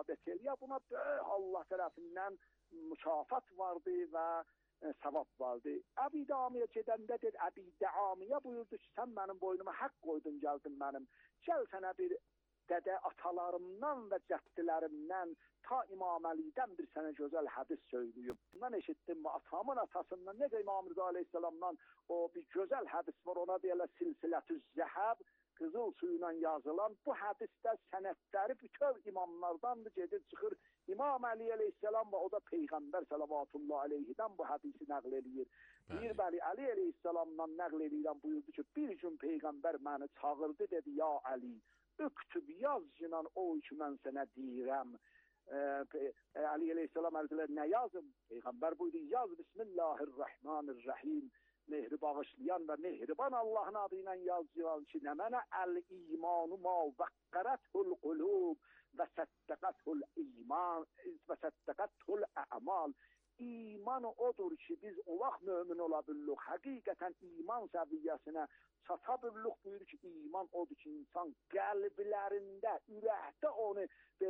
ibadət eləyə, buna böyük Allah tərəfindən mükafat vardı və savab vardı. Əbidamiyə gedəndə dedi, Əbidamiyə buyurdu ki, sən mənim boynuma haqq qoydun, gəldin mənim. Gəl sənə bir dədə atalarımdan və cəddilərimdən ta İmam Əlidən bir sənə gözəl hədis söyləyim. Bundan eşitdim mi atamın atasından, necə İmam Rıza Aleyhisselamdan o bir gözəl hədis var, ona deyirlər Silsilətüz Zəhəb, qızıl suyla yazılan bu hədisdə sənədləri bütün imamlardandır, gedir çıxır. İmam Əli Aleyhisselam və o da Peyğəmbər Salavatullah Aleyhidən bu hədisi nəql edir. Bir bəli Əli Aleyhisselamdan nəql edirəm, buyurdu ki, bir gün Peyğəmbər məni çağırdı, dedi, ya Əli, öktüb yaz cinan o ki mən sənə deyirəm. Ali Aleyhisselam ərzələr nə yazım? Peyğəmbər buyurdu, yaz Bismillahirrahmanirrahim. Mehri bağışlayan və mehriban Allahın adı ilə yazılan ki, nə mənə əl-imanu ma vəqqərəthul qulub və səddəqəthul iman və səddəqəthul əmal. İman odur ki, biz olaq mömin ola bildik. Həqiqətən iman səviyyəsinə çata bildik. Buyurur ki, iman odur ki, insan qəlblərində, ürəkdə onu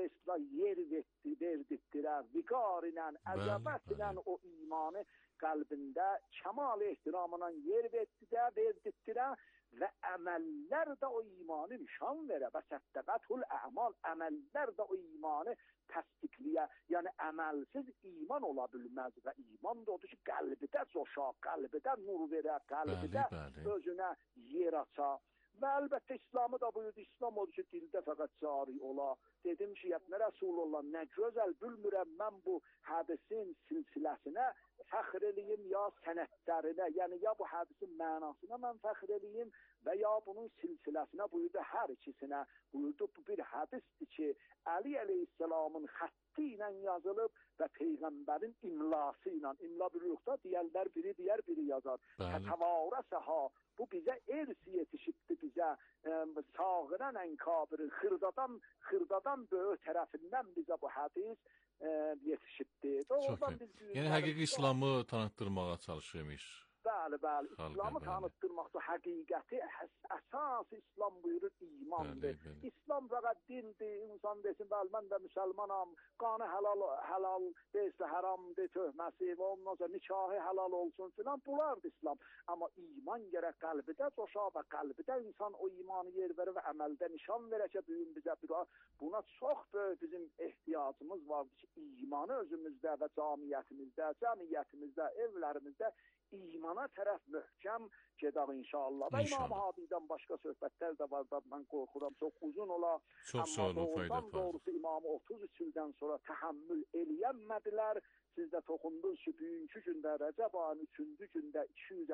yer verdirdirər. Viqar ilə, əzəbət ilə o imanı qəlbində kəmal ehtiramla yer verdirdirər və əməllər də o imanı nişan verər. Və səddəqəthul əmal, əməllər də o imanı təsdiqliyə, yəni əməlsiz iman ola bilməz və iman da odur ki, qəlbidə coşaq, qəlbidə nur verər, qəlbidə özünə yer açar. Və əlbəttə İslamı da buyurdu, İslam odur ki, dildə fəqət cari ola. Dedim ki, nə Rasulullah, nə gözəl bilmirəm mən bu hədisin silsiləsinə fəxr eləyim ya sənətlərinə, yəni ya bu hədisin mənasına mən fəxr eləyim və ya bunun silsiləsinə buyurdu, hər ikisinə buyurdu. Bu bir hədisdir ki, Əli Aleyhisselamın xətti ilə yazılıb və Peyğəmbərin imlası ilə, imla biliyorsa deyərlər biri deyər, biri yazar. Tətəvarəsəha, bu bizə ersi yetişibdi, bizə sağıran ənkabiri, xırdadan böyük tərəfindən bizə bu hədis yetişibdi. Yəni həqiqi İslamı tanıtdırmağa çalışırmış. Bəli, İslamı tanıtdırmaqda həqiqəti, əsas İslam buyurur imandır. İslam fəqət dindir, insan desin, bəli, mən də müsəlmanam, qanı halal, deyilsə haramdır, töhməsi və ondan sonra nikahı halal olsun filan, bunlardır İslam. Amma iman gərək qəlbidə coşa və qəlbidə insan o imanı yer verir və əməldə nişan verəcək düyün bizə. Buna çox böyük bizim ehtiyacımız vardır ki, imanı özümüzdə və cəmiyyətimizdə, evlərimizdə imana tərəf möhkəm gedək inşallah. Və İmam Hadidən başqa söhbətlər də var da, mən qorxuram, çox uzun ola. Çox sağ olun, fayda var. Doğrusu İmamı 33 ildən sonra təhəmmül eləyənmədilər. Siz də toxundunuz ki, bugünkü gündə Rəcəb ayının 3-cü gündə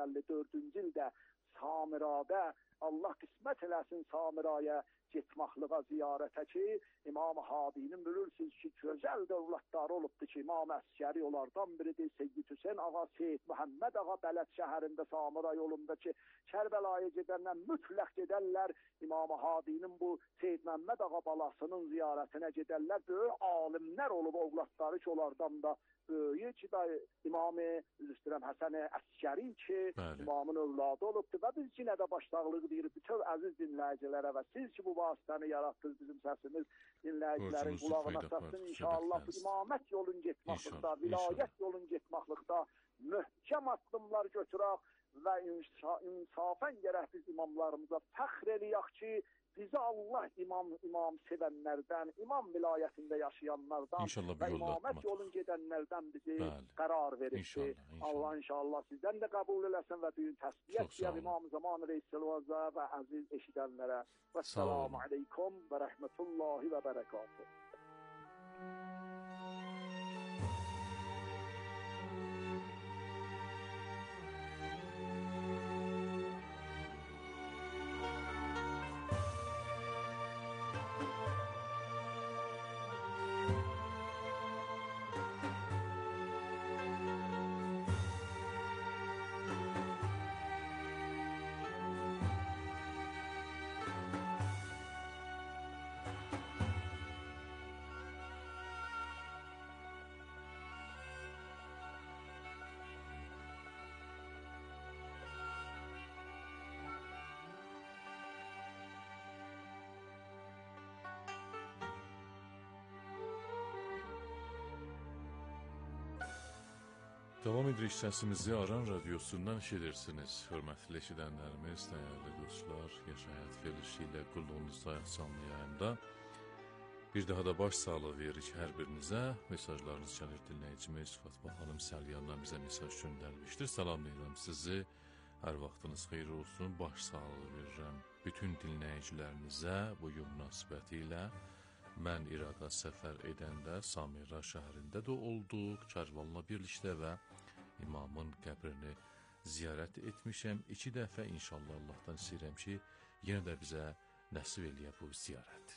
254-cü ildə Samirədə, Allah qismət eləsin Samirəyə getmaqlığa ziyarətə ki, İmam Hadinin bilirsiniz ki, gözəl dövlətləri olubdur ki, İmam Əskəri onlardan biridir, Seyyid Hüseyin ağa, Seyyid Məhəmməd ağa Bələd şəhərində Samira yolunda ki, Kərbəlaya gedənlər mütləq gedərlər, İmam Hadinin bu Seyyid Məhəmməd ağa balasının ziyarətinə gedərlər, böyük alimlər olub ovlatları ki, onlardan da böyük ki, İmam-ı Həsən Əskəri ki, İmamın övladı olubdur və biz yenə də başsağlığı deyirik bütün əziz dinləyicilərə və siz ki, bu vasitəni yaratdınız, bizim səsimiz dinləyicilərin qulağına çatsın. İnşallah bu imamət yolun getmaqlıqda, vilayət yolun getmaqlıqda möhkəm addımlar götürək və insafən gərək biz imamlarımıza fəxr eləyək ki, bizi Allah imam sevənlərdən, imam vilayətində yaşayanlardan və imamət yolun gedənlərdən bizi qərar verir. Allah inşallah sizdən də qəbul eləsin və düyün təsbiyyət deyər İmam Zaman Reysəlvəzə və əziz eşidənlərə. Vəssalamu aleykum və rəhmətullahi və bərəkatuhu. Davam edirik səsimizi Aran Radiosundan eşidirsiniz. Hörmətli eşidənlərimiz, dəyərli dostlar, Yaşayat verilişi ilə qulluğunuzda canlı yayında. Bir daha da baş sağlığı veririk hər birinizə. Mesajlarınız gəlir dinləyicimiz Fatma xanım Səlyandan bizə mesaj göndərmişdir. Salamlayıram sizi. Hər vaxtınız xeyir olsun. Baş sağlığı verirəm bütün dinləyicilərimizə bu gün münasibəti ilə. Mən İraqa səfər edəndə Samira şəhərində də olduq, Kərvanla birlikdə və imamın qəbrini ziyarət etmişəm. 2 dəfə inşallah Allahdan istəyirəm ki, yenə də bizə nəsib eləyə bu ziyarət.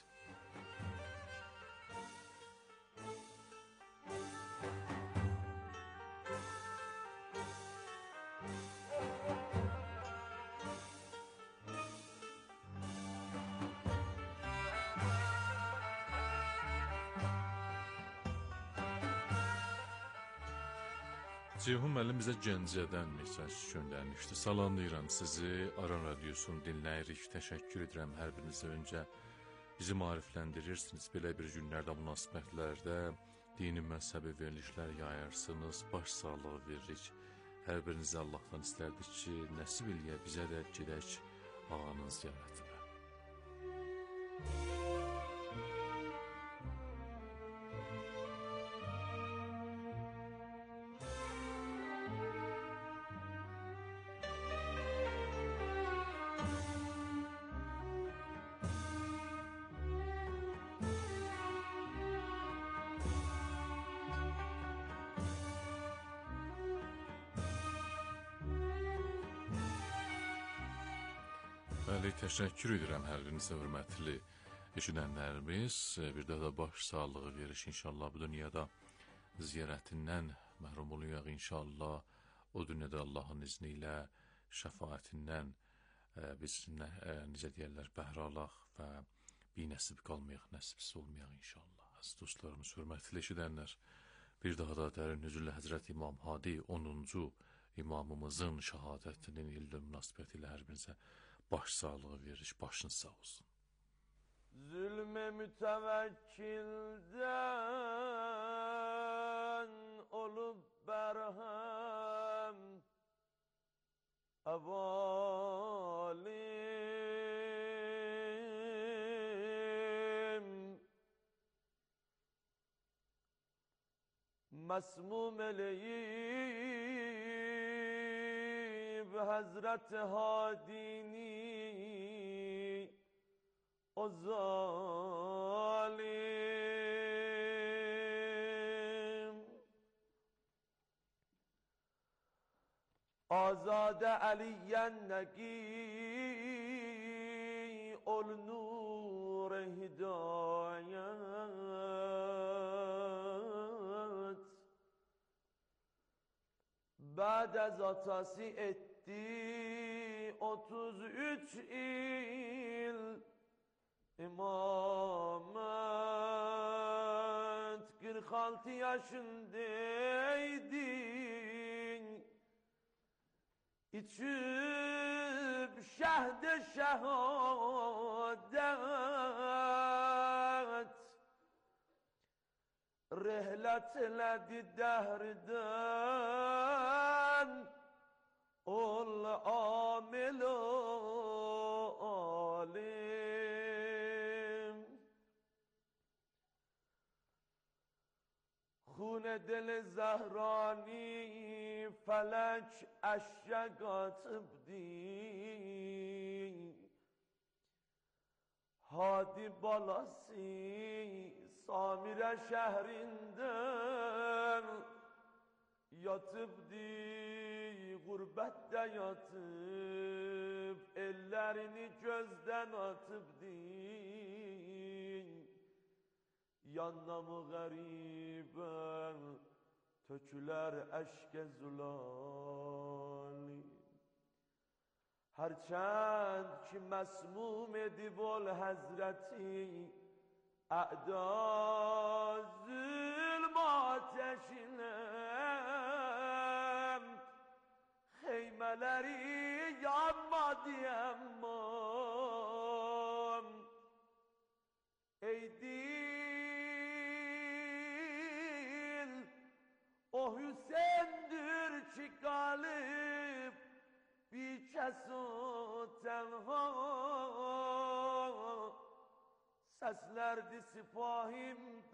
Ceyhun müəllim bizə Gəncədən mesaj göndərmişdi. Salamlayıram sizi. Aran Radiosunu dinləyirik. Təşəkkür edirəm hər birinizə. Öncə bizi maarifləndirirsiniz. Belə bir günlərdə, münasibətlərdə dini məzhəbi verilişlər yayarsınız. Baş sağlığı veririk. Hər birinizə Allahdan istərdik ki, nəsib eləyə bizə də gedək ağanın ziyarətinə. Bəli, təşəkkür edirəm hər birinizə hörmətli eşidənlərimiz. Bir daha da baş sağlığı veriş inşallah bu dünyada ziyarətindən məhrum oluyaq inşallah. O dünyada Allahın izni ilə şəfaətindən biz necə deyərlər bəhrə alaq və binəsib qalmayaq, nəsibsiz olmayaq inşallah. Əziz dostlarımız, hörmətli eşidənlər, bir daha da dərin hüzurla Həzrət İmam Hadi 10-cu imamımızın şəhadətinin ildə münasibəti ilə hər birinizə baş sağlığı verir, başınız sağ olsun. Zulme mütevekkilden olup berhem evalim mesmum eleyip Hazreti Hadini o zalim azade Aliyen negi ol nur hidayet بعد از atası etti 33 il imamet 46 yaşındaydın içip şehde şehadet rehletledi dehrden ol amil alim خون دل زهرانی فلک اشک atıp din Hadi balası Samire şehrinden yatıp di gurbette yatıp ellerini gözden atıp din yanına gariben töküler eşke zulali Herçend ki mesmum edib ol Hazreti A'da zulm ateşine Heymeleri yanmadı emmam Ey dil o Hüseyin'dir ki galip bir kes o tenha, seslerdi sipahim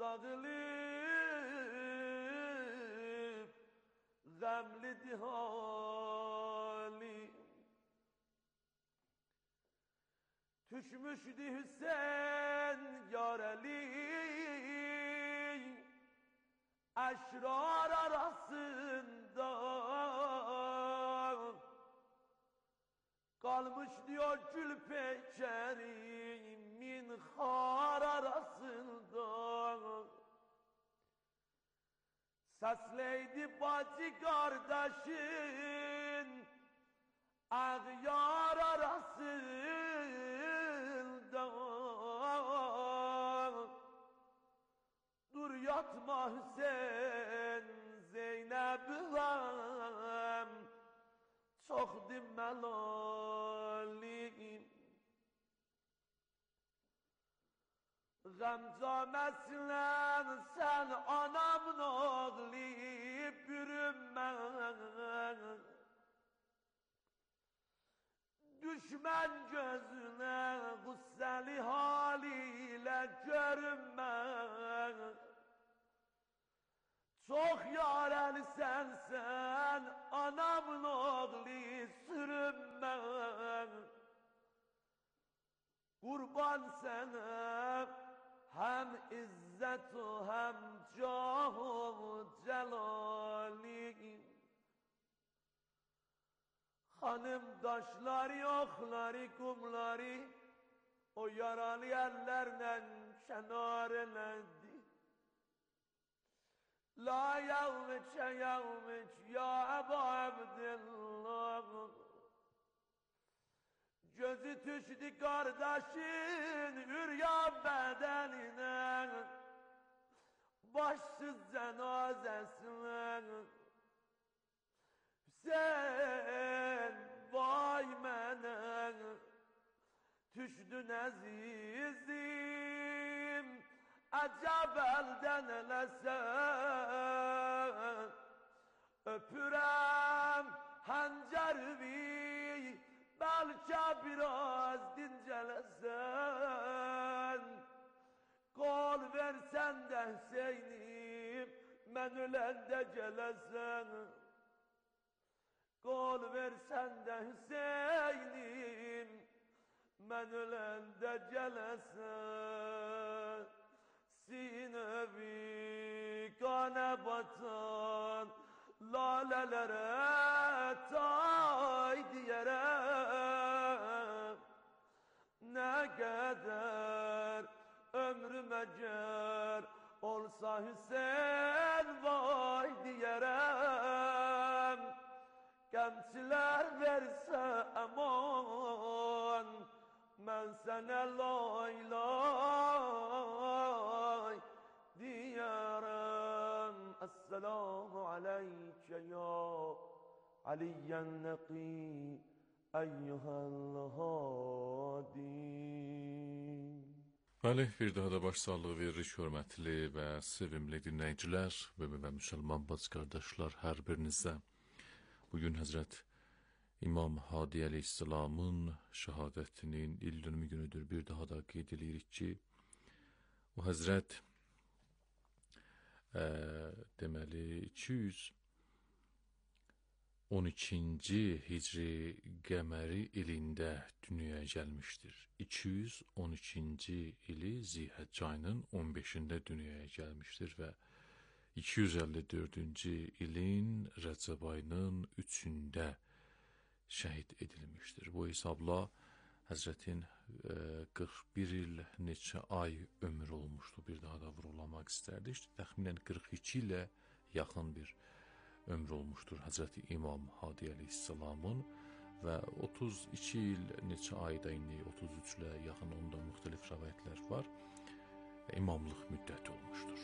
dağılıp, gamlidi halim. Düşmüştü Hüseyin yareli, eşrar arasında. Kalmış diyor gül peçeri minhar arasında. Sesleydi bacı kardeşin ağyar arasında. Dur yatma Hüseyin Zeynep'im, çok dimelalim. Gamcamesin sen anamın oğlu bürünme. Düşman gözüne gusseli haliyle görünme. Çok yaralı sen anamın oğlu sürünme. Kurban sana hem izzet hem cah celali. Hanımdaşlar yokları kumları o yaralı ellerle kenarladı. La yevmeç ya Ebu Abdillah. Gözü düştü kardeşin üryan bedenine, başsız cenazesine. Hüseyin vay mene, düşdün azizim, acab elden elesen. Öpürem hancervi, belki biraz dincelesen. Kol versen de Hüseyin'im, ben ölende gelesen. Kol versen de Hüseyin'im, ben ölende gelesen. Sinevi kana batan lalelere tay diyerek, ne kadar ömrüme cer olsa Hüseyin vay diyerek. Gençler verse aman, ben sana lay lay diyarım. Esselamu aleyke ya Aliyen Neki eyyuhel hadi. Bəli, bir daha da başsağlığı veririk hörmətli və sevimli dinləyicilər və müsəlman bacı qardaşlar hər birinizə. Bugün Həzrət İmam Hadi Əleyhisselamın şəhadətinin ildönümü günüdür. Bir daha da qeyd edirik ki, o Həzrət deməli 212-ci Hicri qəməri ilində dünyaya gəlmişdir. 212-ci ili Zilhəcc ayının 15-də dünyaya gəlmişdir və 254-cü ilin Rəcəb ayının 3-də şəhid edilmişdir. Bu hesabla Həzrətin 41 il neçə ay ömrü olmuşdu. Bir daha da vurulamaq istərdik. Təxminən 42 ilə yaxın bir ömrü olmuşdur Həzrəti İmam Hadi Əleyhisselamın və 32 il neçə ayda indi 33 ilə yaxın onda müxtəlif rəvayətlər var. İmamlıq müddəti olmuşdur.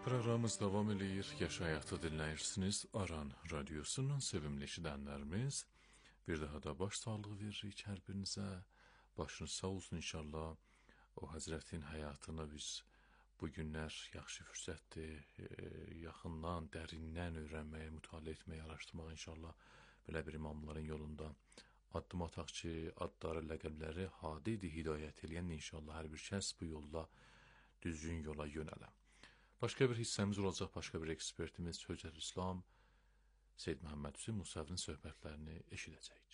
Proqramımız davam edir. Yaş həyatı dinləyirsiniz. Aran radiosunun sevimli eşidənlərimiz. Bir daha da baş sağlığı veririk hər birinizə. Başınız sağ olsun inşallah. O Həzrətin həyatını biz bu günlər yaxşı fürsətdir. Yaxından, dərindən öyrənməyə, mütaliə etməyə, araşdırmağa inşallah belə bir imamların yolunda addım ataq ki, adları, ləqəbləri hadidir, hidayət eləyən inşallah hər bir kəs bu yolda düzgün yola yönələ. Başqa bir hissəmiz olacaq, başqa bir ekspertimiz Hüccətülislam Seyyid Məhəmməd Hüseyn Musavinin söhbətlərini eşidəcəyik.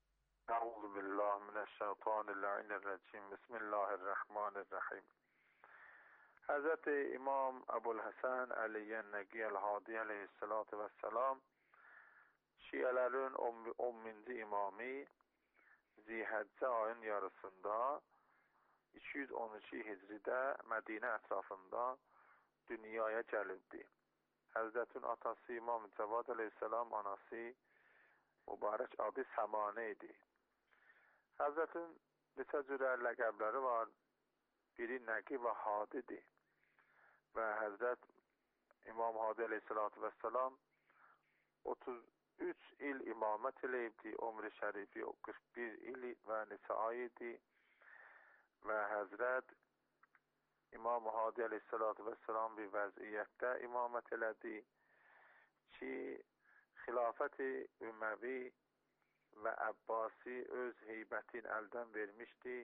Euzubillahimineşşeytanirracim. Bismillahirrahmanirrahim. Hazreti İmam Əbu'l-Həsən Əliyyən Nəqi Əl-Hadi əleyhissalatu vəssalam Şiələrin 10-cu imamı Zilhəccə ayın yarısında 212 Hicridə Mədinə ətrafında dünyaya gəlibdi. Həzrətin atası İmam Cəvad əleyhissalam, anası mübarək adı Səmanə idi. Həzrətin neçə cürə ləqəbləri var. Biri Nəqi və Hadidir. Və Həzrət İmam Hadi əleyhissalatu vəssalam 33 il imamət eləyibdi. Ömrü şərifi 41 il və neçə ay idi. Və Həzrət İmam Hadi əleyhissalatu vəssalam bir vəziyyətdə imamət elədi ki, xilafət-i Üməvi və Əbbasi öz heybətini əldən vermişdi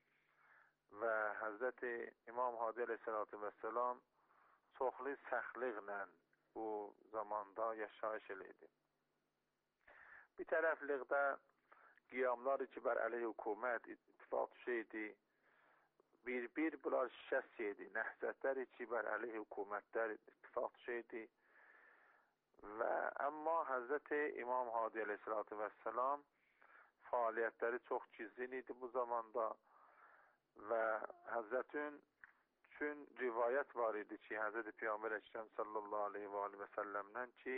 və Həzrəti İmam Hadi əleyhissalatu vəssalam çoxlu səxliqlə bu zamanda yaşayış eləydi. Bir tərəflikdə qiyamlar ki, bər əleyh hükümət ittifaq düşəydi, bir bunlar şikəst yedi. Nəhzətlər ki, bər əleyh hükümətlər ittifaq düşəydi və əmma Həzrəti İmam Hadi əleyhissalatu vəssalam fəaliyyətləri çox gizlin idi bu zamanda və Həzrətin üçün rivayət var idi ki, Həzrəti Peyğəmbər Əkrəm sallallahu aleyhi və səlləmdən ki,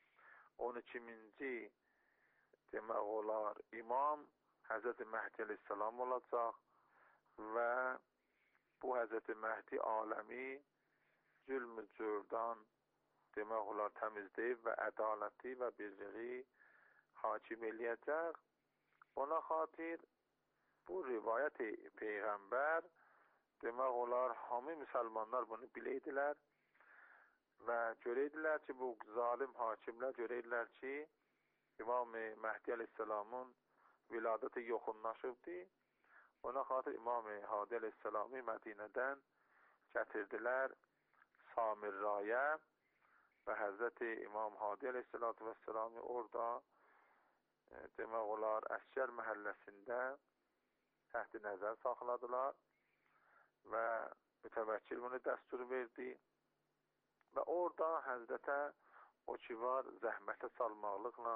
12-ci demək olar imam Həzrəti Məhdi əleyhissalam olacaq və bu Həzrəti Məhdi aləmi zülm-ü cürdan demək olar təmizləyib və ədaləti və birliği hakim eləyəcək. Ona xatir bu rivayət Peyğəmbər demək olar hamı müsəlmanlar bunu biləydilər və görəydilər ki, bu zalim hakimlər görəydilər ki, İmam Məhdi əleyhissalamın viladəti yoxunlaşıbdı. Ona xatir İmam Hadi əleyhissalamı Mədinədən gətirdilər Samirraya və Həzrəti İmam Hadi əleyhissalatu vəssalamı orada demək olar Əskər məhəlləsində təhti nəzər saxladılar və mütəvəkkil bunu dəstur verdi və orada Həzrətə o ki var zəhmətə salmaqlıqla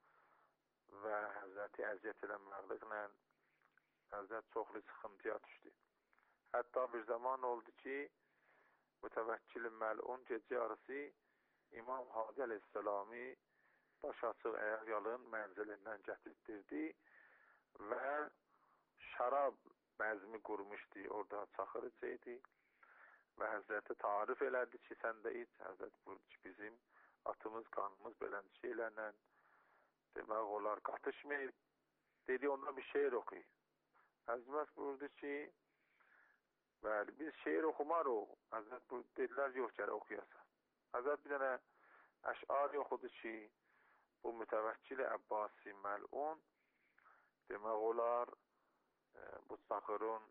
və Həzrəti əziyyət eləməkliklə Həzrət çoxlu sıxıntıya düşdü. Hətta bir zaman oldu ki, mütəvəkkil məlun gecə yarısı İmam Hadi əleyhissalamı baş açıq ayaqyalın mənzilindən gətirdirdi və şərab bəzmi qurmuşdu, orada çaxır içəydi və Həzrətə tarif elədi ki, sən də iç. Həzrət buyurdu ki, bizim atımız, qanımız belən şeylərlə demək olar qatışmayıb. Dedi, onda bir şeir oxuyur. Həzrət buyurdu ki, bəli, biz şeir oxumarıq. Həzrət buyurdu, dedilər, yox, gərək oxuyasan. Həzrət bir dənə əşar oxudu ki, bu mütəvəkkili Əbbasi məlun demək olar bu çaxırın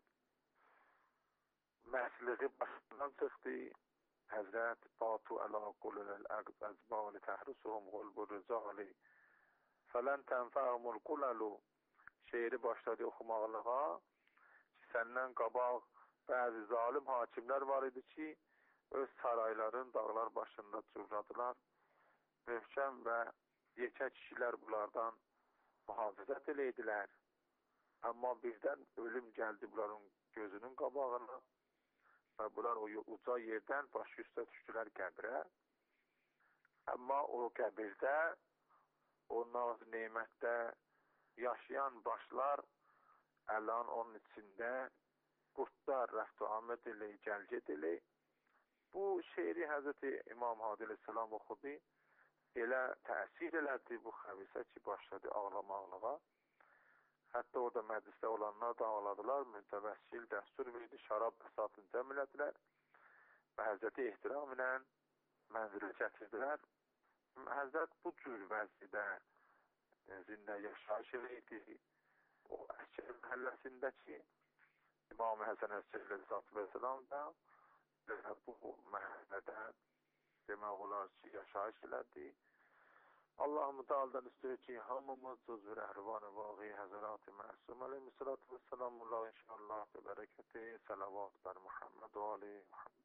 məsliği başından çıxdı. Həzrət Batu əla qulul əzbali təhrusuhum qulbur ricali fələn tənfəhumul qulalu şeiri başladı oxumaqlığa ki, səndən qabaq bəzi zalim hakimlər var idi ki, öz sarayların dağlar başında cürradılar. Möhkəm və yekə kişilər bunlardan mühafizət eləydilər. Amma birdən ölüm gəldi bunların gözünün qabağına və bunlar o uca yerdən başı üstə düşdülər qəbrə. Amma o qəbirdə, o naz neymətdə yaşayan başlar əlan onun içində qurtlar rəftu amət elə, gəlgət elə Bu şeiri Həzrəti İmam Hadi əleyhissalam oxudu. Elə təsir elədi bu xəbisə ki, başladı ağlamaqlığa. Hətta orada məclisdə olanlar da ağladılar. Mütəvəssil dəstur verdi, şərab bəsatını cəm elədilər və Həzrəti ehtiram ilə mənzilə gətirdilər. Həzrət bu cür vəzidə zində yaşayış eləydi. O Əskər məhəlləsindəki İmam Həsən Əskər əleyhissalam da bu məhəllədə demək olar ki, yaşayış elədi. Allah-u Teala'dan istiyor ki hamımız cüzvür əhrivan-ı vaqi Həzrət-i Məsum aleyhissalatu vesselamullah inşallah ve bereketi salavat ber Muhammed ve Ali Muhammed.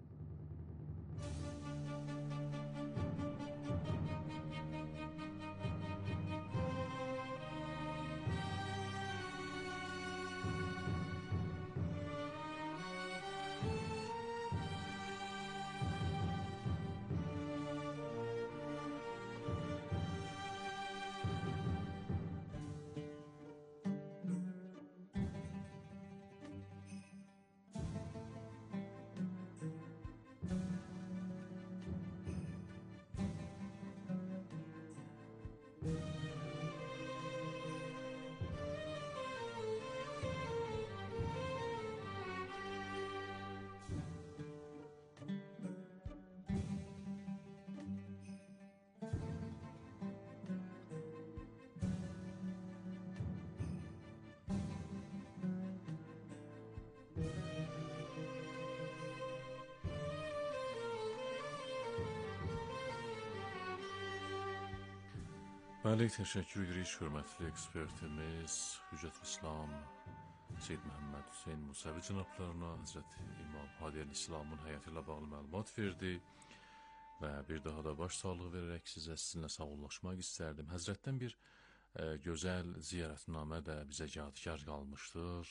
Bəli, təşəkkür edirik hörmətli ekspertimiz Hüccət İslam Seyyid Məhəmməd Hüseyn Musavi cənablarına Həzrəti İmam Hadi əleyhissalamın həyatı ilə bağlı məlumat verdi və bir daha da baş sağlığı verərək sizinlə sağollaşmaq istərdim. Həzrətdən bir gözəl ziyarətnamə də bizə yadigar qalmışdır.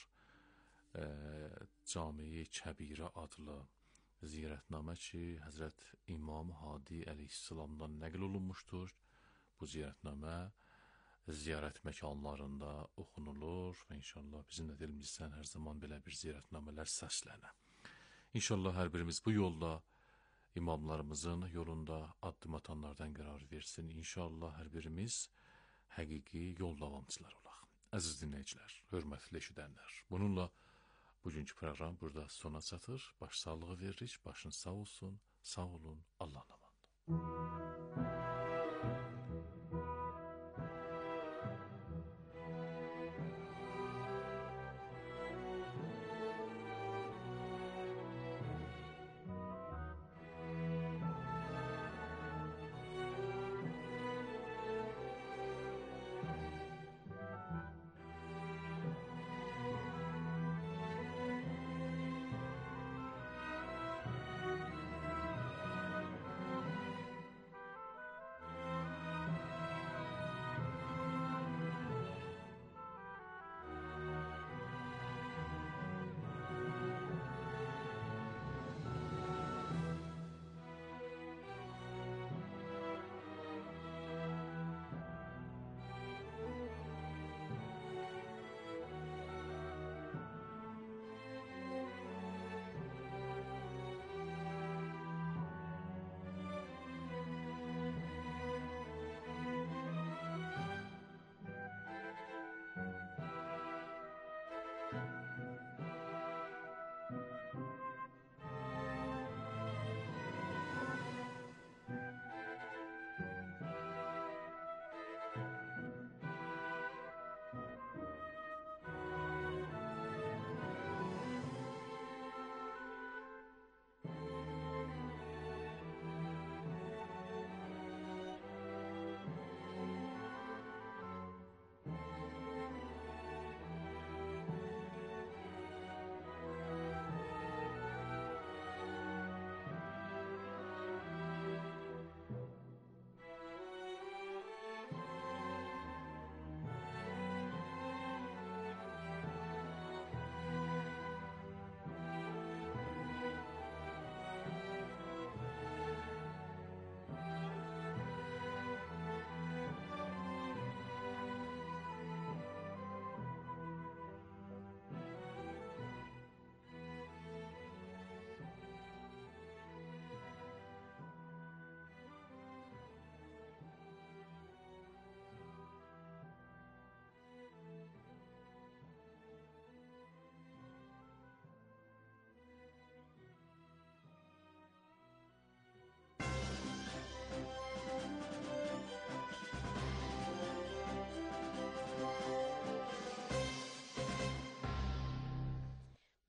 Cami-i Kəbirə adlı ziyarətnamə ki, Həzrət İmam Hadi əleyhissalamdan nəql olunmuşdur. Bu ziyarətnamə ziyarət məkanlarında oxunulur və inşallah bizim də dilimizdən hər zaman belə bir ziyarətnamələr səslənə. İnşallah hər birimiz bu yolda imamlarımızın yolunda addım atanlardan qərar versin. İnşallah hər birimiz həqiqi yol davamçılar olaq. Əziz dinləyicilər, hörmətli eşidənlər, bununla bugünkü proqram burada sona çatır. Baş sağlığı veririk, başın sağ olsun, sağ olun, Allah'ın amanında.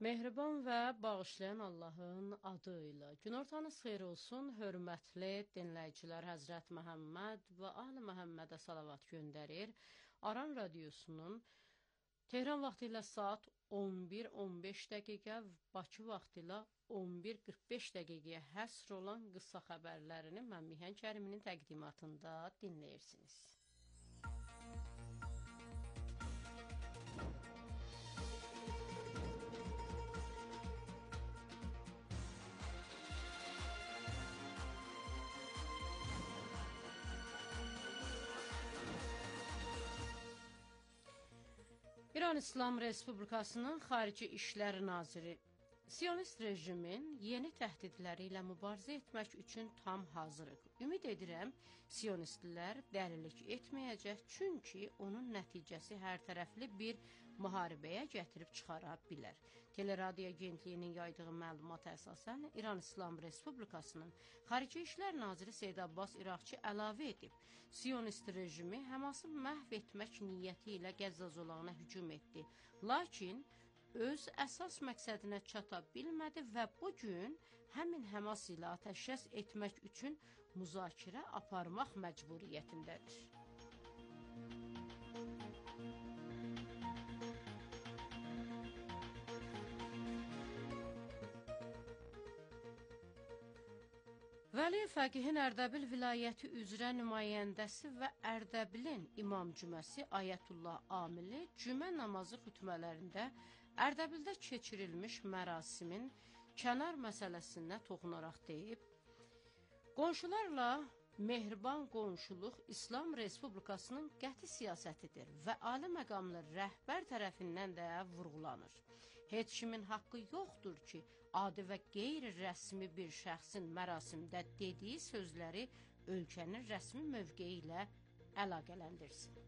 Mehriban və bağışlayan Allahın adı ilə. Günortanız xeyir olsun, hörmətli dinləyicilər. Həzrət Məhəmməd və Ahl-i Məhəmmədə salavat göndərir. Aran radiosunun Tehran vaxtı ilə saat 11:15 dəqiqə, Bakı vaxtı ilə 11:45 dəqiqəyə həsr olan qısa xəbərlərini mən Mihan Kəriminin təqdimatında dinləyirsiniz. İran İslam Respublikasının Xarici İşlər Naziri Siyonist rejimin yeni təhdidləri ilə mübarizə etmək üçün tam hazırıq. Ümid edirəm, Siyonistlər dəlilik etməyəcək, çünki onun nəticəsi hər tərəfli bir müharibəyə gətirib çıxara bilər. Teleradio agentliyinin yaydığı məlumata əsasən İran İslam Respublikasının Xarici İşlər Naziri Seyid Abbas İraqçı əlavə edib. Siyonist rejimi Həması məhv etmək niyyəti ilə Qəzza zolağına hücum etdi. Lakin öz əsas məqsədinə çata bilmədi və bu gün həmin Həmas ilə atəşkəs etmək üçün müzakirə aparmaq məcburiyyətindədir. Vəli Fəqihin Ərdəbil vilayəti üzrə nümayəndəsi və Ərdəbilin imam cüməsi Ayətullah Amili cümə namazı xütmələrində Ərdəbildə keçirilmiş mərasimin kənar məsələsinə toxunaraq deyib, qonşularla mehriban qonşuluq İslam Respublikasının qəti siyasətidir və ali məqamlı rəhbər tərəfindən də vurğulanır. Heç kimin haqqı yoxdur ki, adi və qeyri-rəsmi bir şəxsin mərasimdə dediyi sözləri ölkənin rəsmi mövqeyi ilə əlaqələndirsin.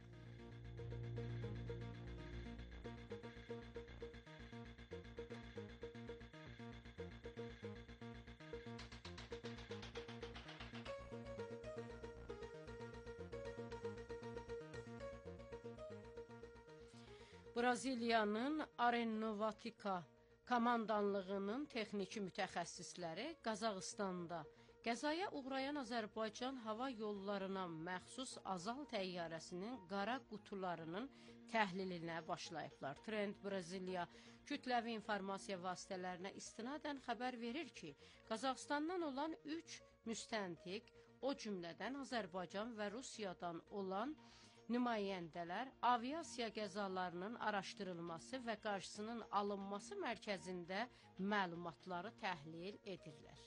Braziliyanın Aeronautika komandanlığının texniki mütəxəssisləri Qazaxıstanda qəzaya uğrayan Azərbaycan hava yollarına məxsus Azal təyyarəsinin qara qutularının təhlilinə başlayıblar. Trend Braziliya kütləvi informasiya vasitələrinə istinadən xəbər verir ki, Qazaxıstandan olan 3 müstəntiq, o cümlədən Azərbaycan və Rusiyadan olan nümayəndələr aviasiya qəzalarının araşdırılması və qarşısının alınması mərkəzində məlumatları təhlil edirlər.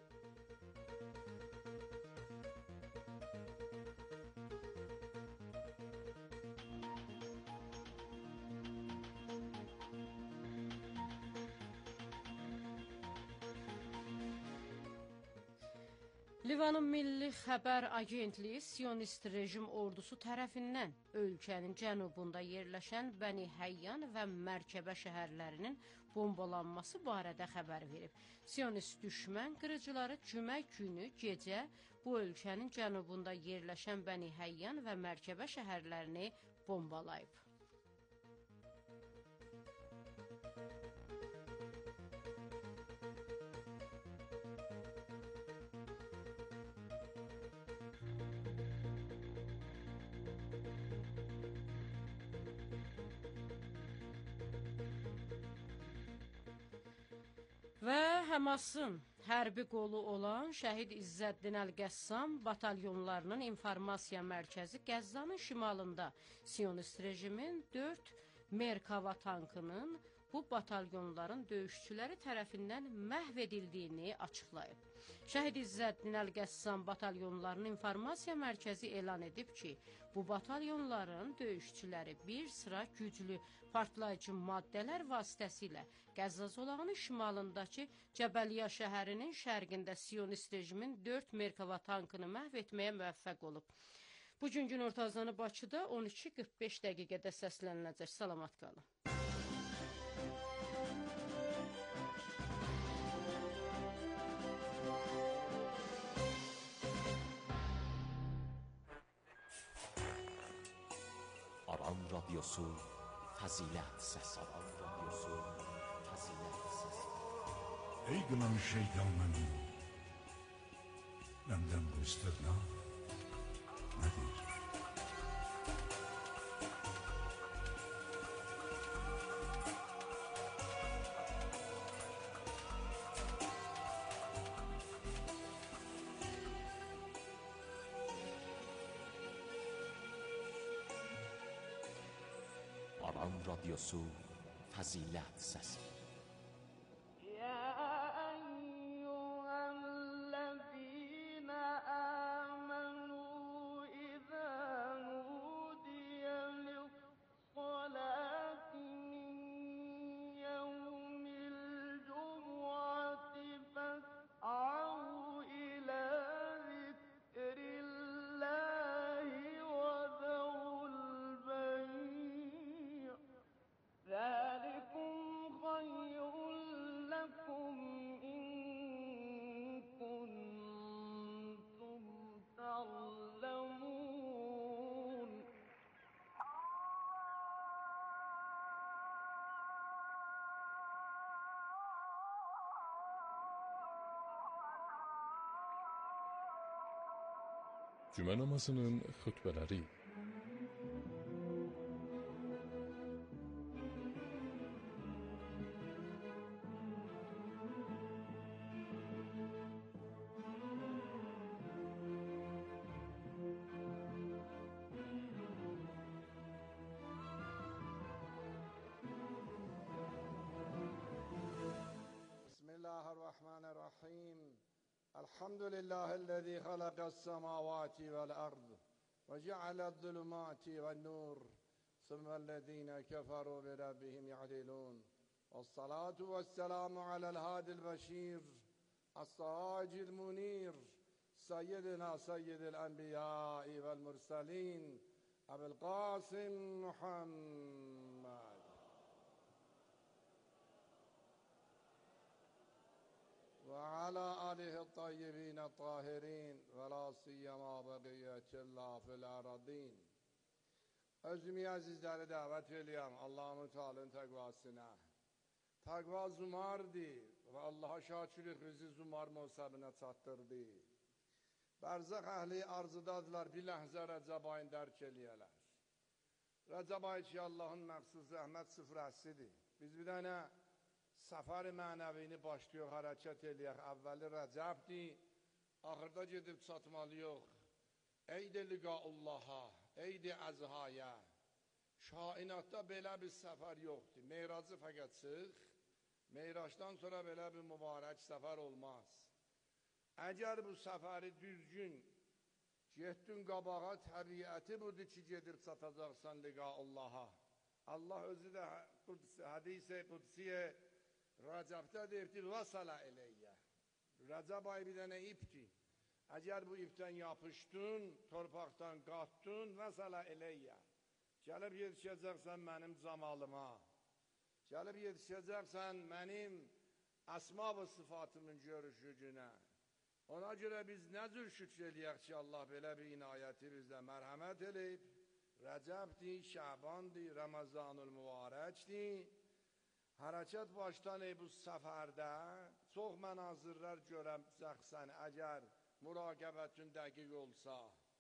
Livanın Milli Xəbər Agentliyi Siyonist rejim ordusu tərəfindən ölkənin cənubunda yerləşən Bəni Həyyan və Mərkəbə şəhərlərinin bombalanması barədə xəbər verib. Siyonist düşmən qırıcıları cümə günü gecə bu ölkənin cənubunda yerləşən Bəni Həyyan və Mərkəbə şəhərlərini bombalayıb. Və Həmasın hərbi qolu olan Şəhid İzzəddin Əl-Qəssam batalyonlarının informasiya mərkəzi Qəzzanın şimalında Siyonist rejimin 4 Merkava tankının bu batalyonların döyüşçüləri tərəfindən məhv edildiyini açıqlayıb. Şəhid İzzəddin Əl-Qəssam batalyonlarının informasiya mərkəzi elan edib ki, bu batalyonların döyüşçüləri bir sıra güclü partlayıcı maddələr vasitəsilə Qəzza zolağının şimalındakı Cəbəliya şəhərinin şərqində Siyonist rejimin 4 Merkava tankını məhv etməyə müvəffəq olub. Bugün günorta azanı Bakıda 12:45 dəqiqədə səsləniləcək. Salamat qalın. Aran Radyosu Fazilet Səsi. Ey kınan şeytan benim, benden bu istirna nedir? Aran Radyosu Fazilet Sesi. Cümə namazının xütbələri. Bismillahirrahmanirrahim. Elhamdülillahi'llezî halakas-semâvâti vel-ard ve ceale'z-zulumâti ven-nur. Sümmellezîne keferû bi rabbihim ya'dilûn. Vessalâtu vesselamu alel hâdil beşîr, es-sâcil munîr, seyyidina seyyidil enbiyâi vel murselîn, Ebu'l Kâsim Muhammed. وعلى آله الطيبين الطاهرين ولا سيما بقية الله في الأرضين. Özümü azizləri dəvət eləyəm Allah'ın Teala'nın təqvasına. Təqva zumardır və Allah'a şakirlik bizi zumar mövsəbinə çatdırdı. Bərzəx əhli arzudadılar, bir ləhzə Rəcəb ayını dərk eləyələr. Rəcəb ayı ki Allah'ın məxsus rəhmət süfrəsidir. Biz bir dənə səfər mənəvini başlıyor, hərəkət eləyək. Əvvəli Rəcəbdir, axırda gedib çatmalıyıq. Eydi liqaullaha, eydi əzhaya. Kainatda belə bir səfər yoxdur. Meyracı fəqət çıx, Meyracdan sonra belə bir mübarək səfər olmaz. Əgər bu səfəri düzgün getdin qabağa, təbiəti budur ki, gedib çatacaqsan liqaullaha. Allah özü də hədis-i qudsiyə Rəcəbdə deyibdir, vəsələ eləyyə. Rəcəb ayı bir dənə ipdir. Əgər bu ipdən yapışdın, torpaqdan qatdın, vəsələ eləyyə. Gəlib yetişəcəksən mənim camalıma. Gəlib yetişəcəksən mənim əsma və sıfatımın görüşücünə. Ona görə biz nə cür şükür eləyək ki, Allah belə bir inayəti bizdə mərhəmət eləyib. Rəcəbdir, Şəbandır, Ramazanul Mübarəkdir. Hərəkət başdan bu səfərdə çox mənazirlər görəcəksən əgər müraqəbətin dəqiq olsa.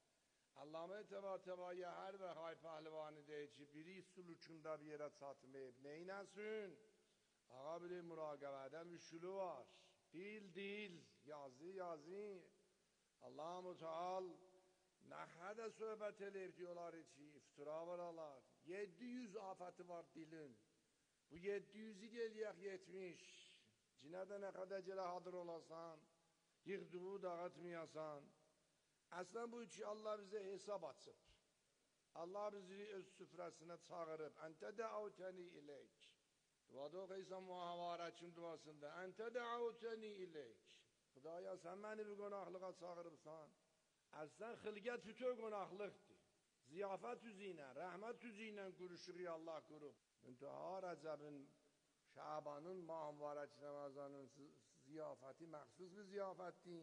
Allame Təbəyə hər və hay pəhlivanı deyir ki, biri sulukunda bir yerə çatmayıb, neynəsin? Ağa biri müraqəbədə müşkülü var. Dil, yazı. Allah-u Teala nə hədə söhbət eləyib diyorlar ki, iftira varalar. 700 afəti var dilin. Bu 700'i geliyək 70. Cinə də nə qədər gələ hadır olasan, yığdığı dağıtmayasan. Əslən bu ki, Allah bizə hesab açıb. Allah bizi öz süfrəsinə çağırıb. Əntə dəavtəni iləyk. Duada oxuysan muhavarəkin duasında. Əntə dəavtəni iləyk. Xudaya, sən məni bir qonaqlığa çağırıbsan. Əslən xilqət bütün qonaqlıqdır. Ziyafət üzünə, rəhmət üzünə quruşuq Allah qurub. Müntəha Rəcəbin, Şabanın, Mübarək Ramazanın ziyafəti məxsus bir ziyafətdir.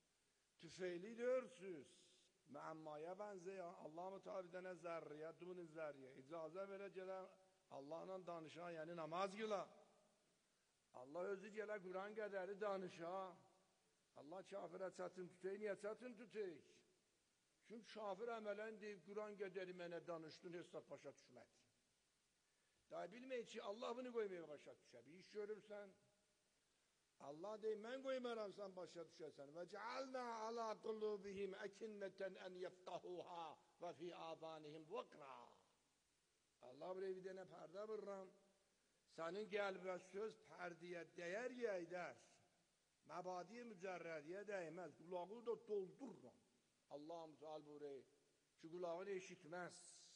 Tüfeyli diyorsunuz. Müəmmaya bənzəyən Allah-u Teala bir dənə zərriyə, duni zərriyə. İcazə verə gələn Allahla danışan, yəni namaz qıla. Allah özü gələ Quran qədəri danışa. Allah kafirə çatın tutay, niyə çatın tutay? Çünki kafir əmələn deyib, Quran qədəri mənə danışdın, hesab başa düşmədi. Daha bilmək ki, Allah bunu qoymaya başa düşə. Bir iş görürsən, Allah deyib, mən qoymaram sən başa düşəsən. Və cealna ala qulubihim əkinnətən ən yefqahuha və fi adanihim vəqra. Allah buraya bir dənə pərdə vururam. Sənin qəlb və söz pərdiyə dəyər yəydər. Məbadiyə mücərrədiyə dəyməz. Qulağı da doldururam. Allah'ım Teala burayı ki kulağını eşitmez.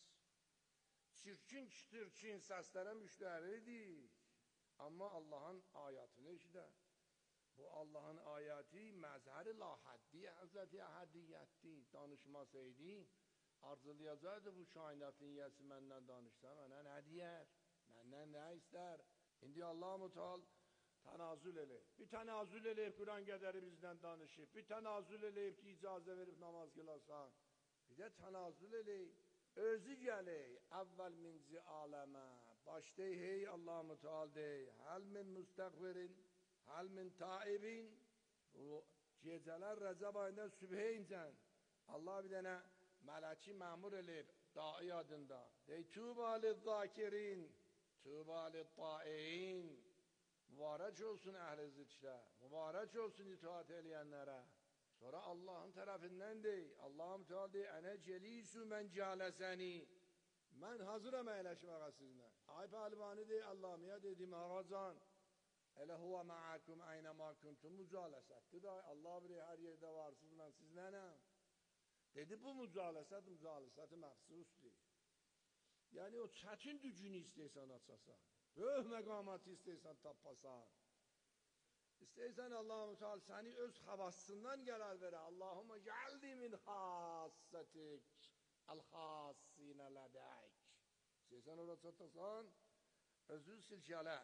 Çirkin çirkin seslere müşteridir. Ama Allah'ın ayatını eşiter. Bu Allah'ın ayeti mezheri la haddi Hazreti Ahadiyyətti. Danışmasaydı arzulayacaktı bu kainatın yesi menden danışsa bana ne diyer? Menden ne ister? Şimdi Allah-u Teala tenazül eləyib. Bir tenazül eləyib Kur'an qədəri bizdən danışıb. Bir tenazül eləyib ki icazə verib namaz qılasan. Bir də tenazül eləyib. Özü gələk əvvəl minci aləmə. Başdayı hey Allah-u Teala dey. Həl min müstəqfirin, həl min taibin. Bu gecələr Rəcəb ayından sübhə incən. Allah bir dənə mələki məmur eləyib da'i adında. Dey tuba lizzakirin, tuba lizzaiin. Mübarək olsun əhl-i zikre, mübarək olsun itaat eləyənlərə. Sonra Allah'ın tərəfindən dey, Allah'ım Teala dey, ənə celisu mən cəlesəni. Mən hazıram əyləşməyə sizinlə. Ay pəhlivanı dey, Allah'ım dedim, ağacan, elə huvə məəkum əynə ma kuntum mücəlesətdir da, Allah bilir, hər yerdə varsınız, mən sizlənəm. Dedi, bu mücəlesəti məxsusdur. Yəni, o çətin gücünü istəysən açasan. Böyük məqamatı istəysən tappasan. İstəysən Allah-u Teala səni öz xavassından qərar verə. Allahümme gəldi min xassətik, əl-xassinə lədək. İstəysən orada çatasan, özü silkələ.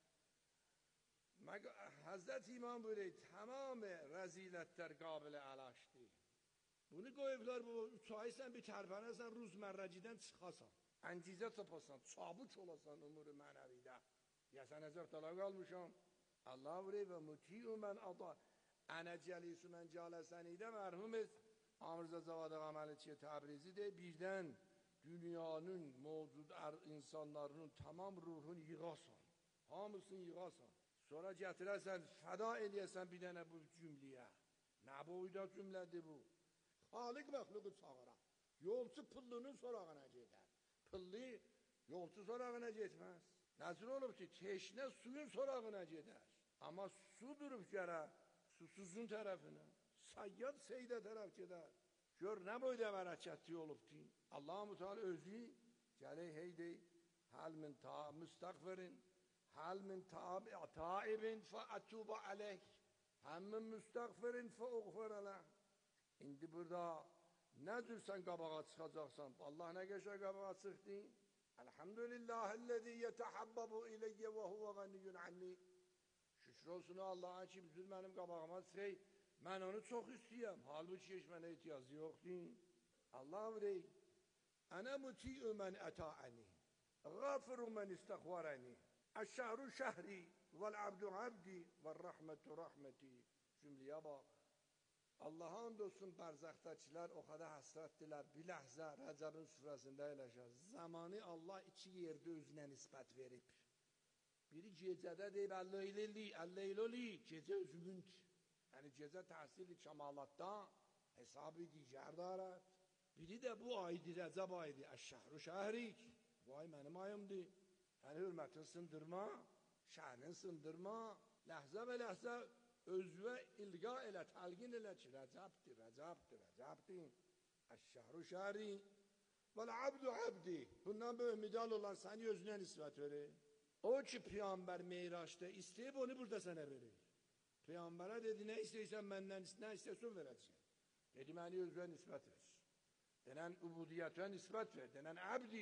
Həzrət İmam buyuruyor, tamam rəzilətlər qabilə əlaşdı. Bunu qoyublar, bu 3 ay sən bir tərpənəsən, ruzmərrəcidən çıxasan. Əncizə tapasan, çabuk olasan umuru mənəvidə. Yəsən əzər tala qalmışam. Allah vurey və muti'u mən ada. Ənə cəlisu mən cəlesənidə mərhumiz. Amrıza Cavad Əməliçiyə Təbrizi de birdən dünyanın mevcud insanlarının tamam ruhunu yığasan. Hamısını yığasan. Sonra gətirəsən, fəda eləyəsən bir dənə bu cümləyə. Nə boyda cümlədir bu? Xaliq məxluqu çağıran. Yolçu pullunun sorağına gedər. Pıllı yolcu sorağına getməz. Nəzir olub ki, teşnə suyun sorağına gedər. Amma su durub gələ susuzun tərəfinə. Sayyad seydə tərəf gedər. Gör nə boyda hərəkətli olub ki, Allah-u Teala özü gələk heydi, həl min müstəqfirin, həl min taibin fəətubə əleyh, həl min müstəqfirin fəuğfir ələh. İndi burada nə cür sən qabağa çıxacaqsan? Allah nə qəşə qabağa çıxdın? Elhamdülillahəl-ləzi yətəhəbbəbu iləyyə və huvə qəniyyun anni. Şükür olsun Allah'a ki, bütün mənim qabağıma çıxay. Mən onu çox istəyəm. Halbuki heç mənə ehtiyacı yoxdur. Allah bilək. Ənə muti'u mən əta'əni. Qafiru mən istəxvarəni. Əşşəhru şəhri vəl-abdu abdi vəl-rəhmətu rəhməti. Cümləyə bax. Allah'a and olsun bərzəxdəkilər o qədər həsrətdilər. Bir ləhzə Rəcəbin süfrəsində eləşər. Zamanı Allah 2 yerdə özünə nisbət verib. Biri gecədə deyib əl-leyloli, gecə özünündür. Yəni gecə təhsil-i kəmalatda hesabı digər darad. Biri də bu aydı, Rəcəb aydı. Əşşəhru şəhrik. Bu ay mənim ayımdır. Yəni hürmətin sındırma, şəhrin sındırma, ləhzə və ləhzə özvə ilqa elə, təlqin elə ki, Rəcəbdir. Əşşəhru şəhri vəl-abdu abdi. Bundan böyük müdal olan səni özünə nisbət verir. O ki, Peyğəmbər Meyraçda istəyib, onu burada sənə verir. Peyğəmbərə dedi, nə istəyirsən məndən, nə istəyirsən verəcək. Dedi, məni özünə nisbət ver. Denən übudiyyətə nisbət ver. Denən abdi.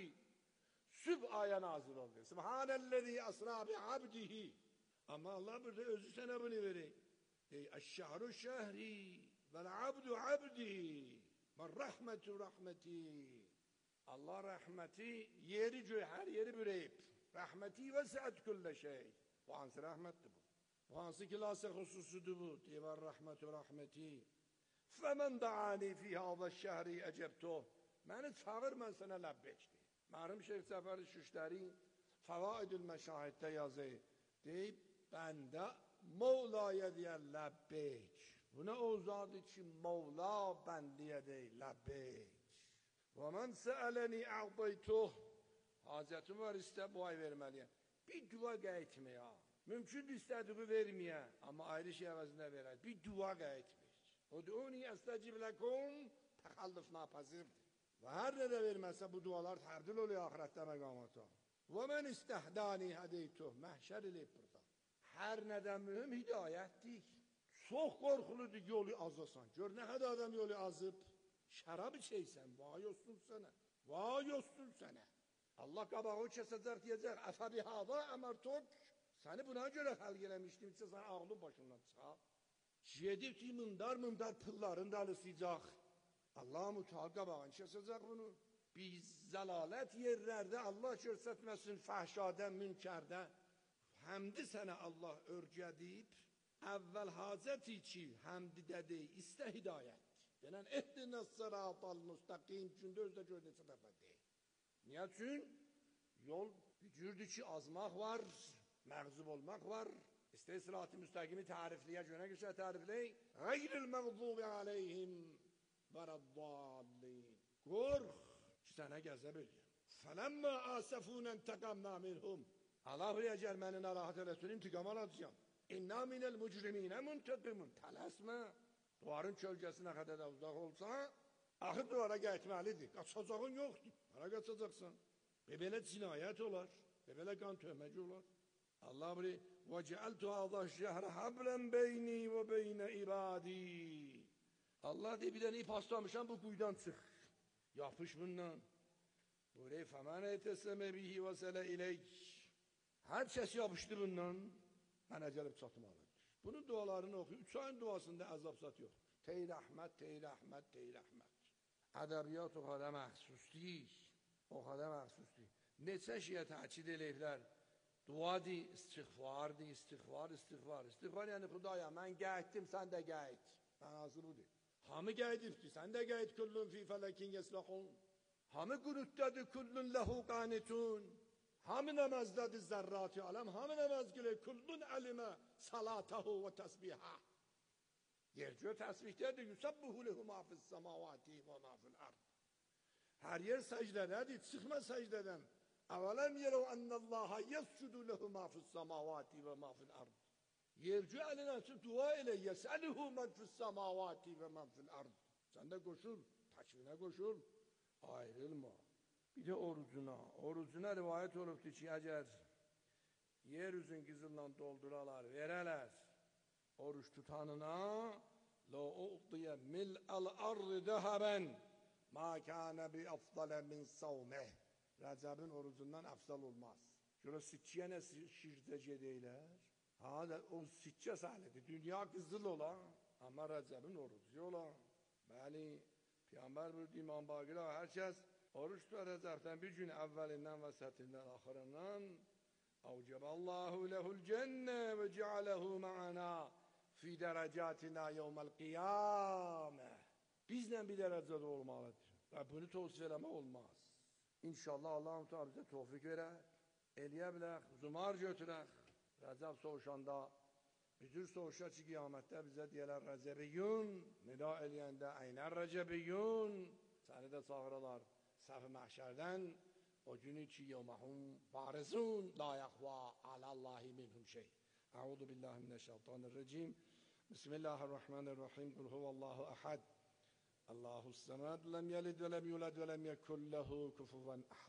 Süb aya nazil oldu. Subhanəl-ləzi əsra bi abdihi. Amma Allah burada özü sənə bunu verir. Əşşəhru şəhri vəl-abdu abdi vəl-rəhmətu rəhməti. Allah rəhməti yeri göy, hər yeri bürəyib. Rəhməti vəsət küllə şey. Bu hansı rəhmətdir bu? Bu hansı kilase hususudur bu? Divar rahmetu rahmeti. Femen da'ani fi hâzâ şehri ecebtuh. Məni çağır, mən sənə ləbbeyk deyim. Mənim Şeyh Cəfər Şüştəri Fəvaidül Məşahiddə yazır. Deyib, bəndə Mevlaya deyər ləbbeyk. Bu nə o zadı ki, Mevla bəndiyə deyir ləbbeyk. Və mən səələni əqdəytuh. Hacətim var, istə bu ay verməliyəm. Bir dua qayıtmı ya. Mümkün istədiği verməyə, amma ayrı şey əvəzində verər. Bir dua qayıtmır. Ud'uni əstəcib ləkum, təxallüf napazirdir. Və hər nədə verməsə bu dualar tərdil oluyor ahirətdə məqamata. Və mən istəhdani hədeytuh, məhşər eləyib burada. Hər nədən mühüm hidayətdir. Çox qorxuludur yolu azasan. Gör nə qədər adam yolu azıb, şərab içəysən, vay olsun sənə. Vay olsun sənə. Allah qabağı kəsəcək, deyəcək, əfə bihada əmərtuk. Səni buna görə xəlq eləmişdim ki, sən ağlın başından çıxaq. Gedib ki, mındar pılların dalısıyacaq. Allah mütəal qabağın kəsəcək bunu. Biz zəlalət yerlərdə Allah görsətməsin, fəhşadən, münkərdə. Həmdi sənə Allah örgədib, əvvəl hacəti ki, həmdi dədi, istə hidayət. Denən, ehdinəs sıratal müstəqim, gündə özdə gör neçə dəfə deyil. Niyə üçün? Yol gücürdür ki, azmaq var, məğzub olmaq var. İstə sırat-ı müstəqimi tərifliyə görə göstər tərifləyin. Qayril məğzubi aleyhim vəraddallin. Qorx ki, sənə qəzəb edir. Fələmmə əsəfunən təqamna minhum. Allah əgər məni narahat eləsin, intiqam alacağam. İnna minəl mücriminə müntəqimun. Tələsmə. Duvarın kölgəsinə qədər də uzaq olsa, axı duvara qayıtməlidir. Qaçacağın yoxdur. Hara qaçacaqsan? Belə cinayət olar. Belə qan töhməci olar. Allah buyuruyor, وَجَعَلْتُ هَذَا الشَّهْرَ حَبْلًا بَيْنِي وَبَيْنَ عِبَادِي. Allah diye bir tane ip hastamışam, bu kuyudan çık. Yapış bundan. Buyuruyor, فَمَنْ اَتَسَمَ بِهِ وَسَلَ اِلَيْكِ. Her ses yapıştı bundan. Mənə gəlib çatmalıdır. Bunun dualarını oxuyur. 3 ayın duasında əzab-zat yox. Tey rəhmət, tey rəhmət, tey rəhmət. Ədəbiyyat o qədər məxsus deyil. O qədər məxsus deyil. Neçə şeyə təkid eləyiblər. Duadır, istiğfardır, istiğfar, istiğfar. İstiğfar yəni Xudaya, mən qayıtdım, sən də qayıt. Mənası budur. Hamı qayıdıbdır, sən də qayıt. Kullun fi fələkin yeslahun. Hamı qunutdadır, kullun ləhu qanitun. Hamı nəməzdadır zərrat-ı aləm, hamı nəməz gəlir. Kullun əlimə salatahu və təsbihə. Yer-gör təsbihdədir. Yusabbuhu lehu ma fis semavati və ma fil ard. Hər yer səcdədədir, çıxma səcdədən. Əvələm yerəv ənəllaha yəscudu lehu ma fis semavati və ma fil ard. Yer-gör əlini açıb dua elə. Yəsəluhu mən fis semavati və ma fil ard. Sən də qoşul, təkvinə qoşul. Ayrılma. Bir de orucuna. Orucuna rivayet olubdur ki, əgər yeryüzün qızılla dolduralar, verələr oruç tutanına la uqdiyə mil'al ardı dəhəbən ma kânə bi afdalə min savmeh. Rəcəbin orucundan əfzal olmaz. Görə sikkiyə nə şirtəcə deyilər? O sikkə səhlidir. Dünya qızıl ola, amma Rəcəbin orucu ola. Bəli, Peyğəmbər buyurdu İmam Baqir ağa, hər kəs oruç tutacaqdan bir gün əvvəlindən və sətindən axırından Avcəbəllahu lehul cənnə və cealəhu ma'ana fi dərəcətina yevməl qiyamə. Bizlə bir dərəcədə olmalıdır və bunu tövsiyə eləmək olmaz. İnşallah Allah-u Teala bizə tövfik verər, eləyə bilək, zumar götürək. Rəcəb soğuşanda, büdür soğuşa ki qiyamətdə bizə deyələr Rəcəbiyyun, nida eləyəndə Əynər Rəcəbiyyun, səni də çağırırlar. Səhv-i məhşərdən o günü ki yevməhum barizun la yəxva aləllahi minhum şey. Əudu billahi minəşşeytanirracim. Bismillahirrahmanirrahim. Qul huvallahu əhəd. Allahus-səməd. Ləm yəlid və ləm yulad və ləm yəkun lehu kufuven əhəd.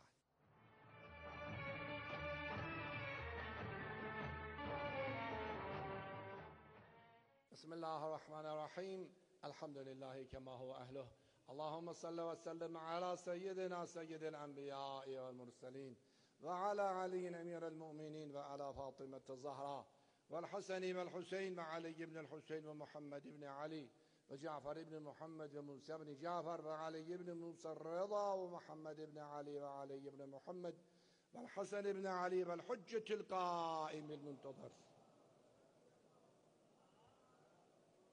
Bismillahirrahmanirrahim. Elhamdülillahi kema huve ehluh. اللهم صل وسلم على سيدنا سيد الأنبياء والمرسلين وعلى علي أمير المؤمنين وعلى فاطمة الزهراء والحسن والحسين وعلي بن الحسين ومحمد بن علي وجعفر بن محمد وموسى بن جعفر وعلي بن موسى الرضا ومحمد بن علي وعلي بن محمد والحسن بن علي والحجة القائم المنتظر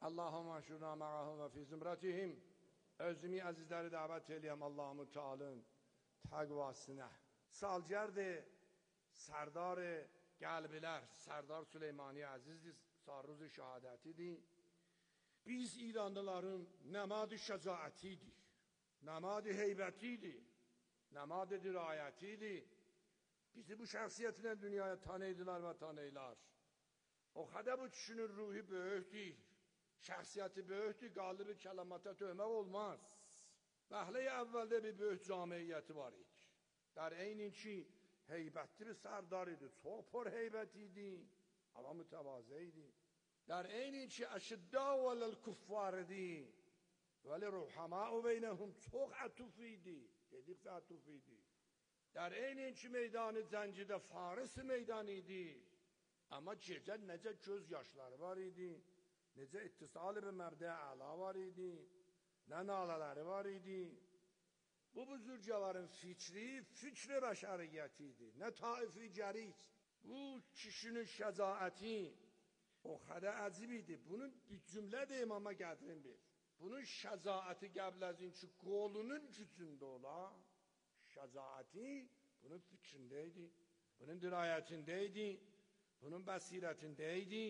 Allahümme şuna ma'ahum ve fi zümratihim. Özümü əzizləri dəvət eləyəm Allah'ımı Teala'nın təqvasına. Salcerdi, Serdarı Gəlbilər, Serdar Süleymani Əzizdir, sarruzu şəhadətidir. Biz İranlıların nəmadı şəcaətidir, nəmadı heybətidir, nəmadı dirayətidir. Bizi bu şəxsiyyətlə dünyaya tanıydılar və tanıylar. O qədər bu kişinin ruhi böyükdür, şəxsiyyəti böyükdür, qalıbı kəlamata tövmək olmaz. Vəhlə-i əvvəldə bir böyük camiyyəti var idi. Dar eynin ki, heybətli bir sərdar idi, çox por heybət idi, amma mütəvazı idi. Dar eynin ki, əşiddə vələl kuffar idi, vəli ruhəmə-u beynəhum çox ətuf idi, dedikcə ətuf idi. Dar eynin ki, meydanı Zəncidə Faris meydanı idi, amma gecə necə göz yaşları var idi, necə ittisal bir məbdə əla var idi, nə nalələri var idi. Bu buzurcaların fikri bəşəriyyəti idi, nə taifi gərik. Bu kişinin şəcaəti o qədər əcib idi. Bunun bir cümlə deyim amma gədirin bir. Bunun şəcaəti qəbləzin ki, qolunun gücündə ola, şəcaəti bunun fikrində idi, bunun dirayətində idi, bunun bəsirətində idi.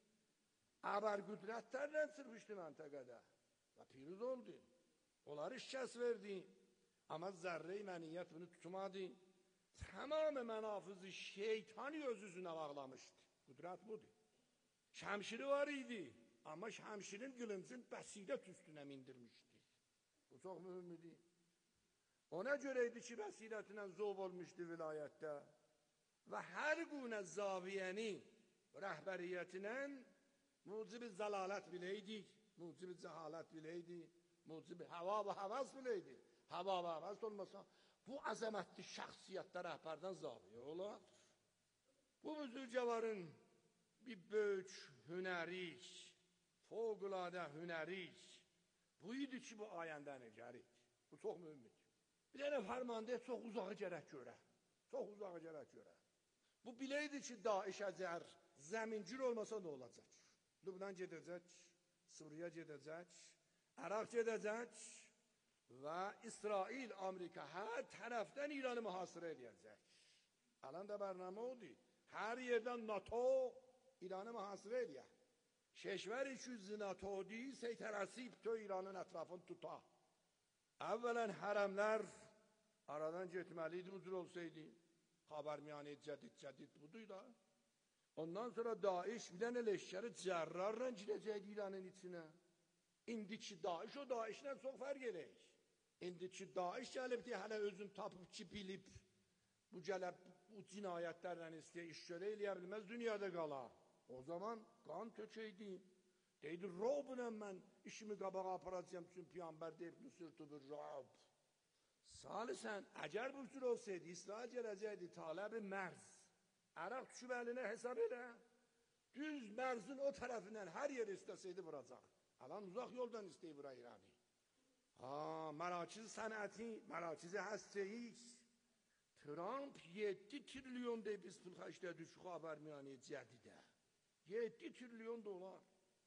Əbər qüdrətlərlə sırmışdı məntəqədə və piruz oldu. Onları şikəst verdi. Ama zerre-i məniyət bunu tutmadı. Tamamı mənafızı şeytani özüzünə bağlamışdı. Qudret budur. Şəmşiri var idi. Ama şəmşirin qılıncın bəsirət üstünə mindirmişdi. Bu çox mühümdür. Ona göreydi ki, bəsirətinə zov olmuşdu vilayətdə. Və hər qunə zaviyəni rəhbəriyyətinə mucib-i zəlalət biləydik, mucib-i cəhalət biləydik, mucib-i həva və həvəz biləydik. Hava və həvəz olmasa, bu əzəmətli şəxsiyyətdə rəhbərdən zaviyə olar. Bu büzürcəların bir böyük hünərik, fövqüladə hünərik, bu idi ki, bu ayəndə necərik. Bu çox mühümdür. Bir dənə fərmanda çox uzağı gərək görə. Çox uzağı gərək görə. Bu biləydi ki, Daeş əgər zəmincir olmasa nə olacaq? Lübnan gedəcək, Suriyə gedəcək, Əraq gedəcək və İsrail, Amerika hər tərəfdən İranı mühasirə edəcək. Alan da bərnamə oldu. Hər yerdən NATO İranı mühasirə edəcək. Keşver 200 NATO deyil, seytərəsi to İranın ətrafını tuta. Əvvələn hərəmlər aradan getməliydi, bu cür olsaydı. Xabarmiyane cədid budur da. Ondan sonra Daeş bir dənə leşkəri cərrarla girəcəkdi İranın içinə. İndiki Daeş o Daeşdən çox fərq edək. İndiki Daeş gəlibdi, hələ özün tapıb ki, bilib, bu gəlib, bu cinayətlərlə istəyə iş görə eləyə bilməz, dünyada qalar. O zaman qan tökəydi. Deydi, Robunəm mən işimi qabağa aparacağım, çünkü Peyğəmbər deyib, nüsürtübür Rob. Salisən, əgər bu cür olsaydı, İsrail gələcəkdi, tələb-i mərz. Əraq düşüb əlinə hesab elə, düz mərzin o tərəfindən hər yer istəsəydi vuracaq. Alan uzaq yoldan istəyib vura İranı. Mərakiz sənəti, mərakiz həstəyi. Trump 7 trilyon deyib biz pul xərclədik şu xəbərmiyanəyə cədidə. 7 trilyon dolar.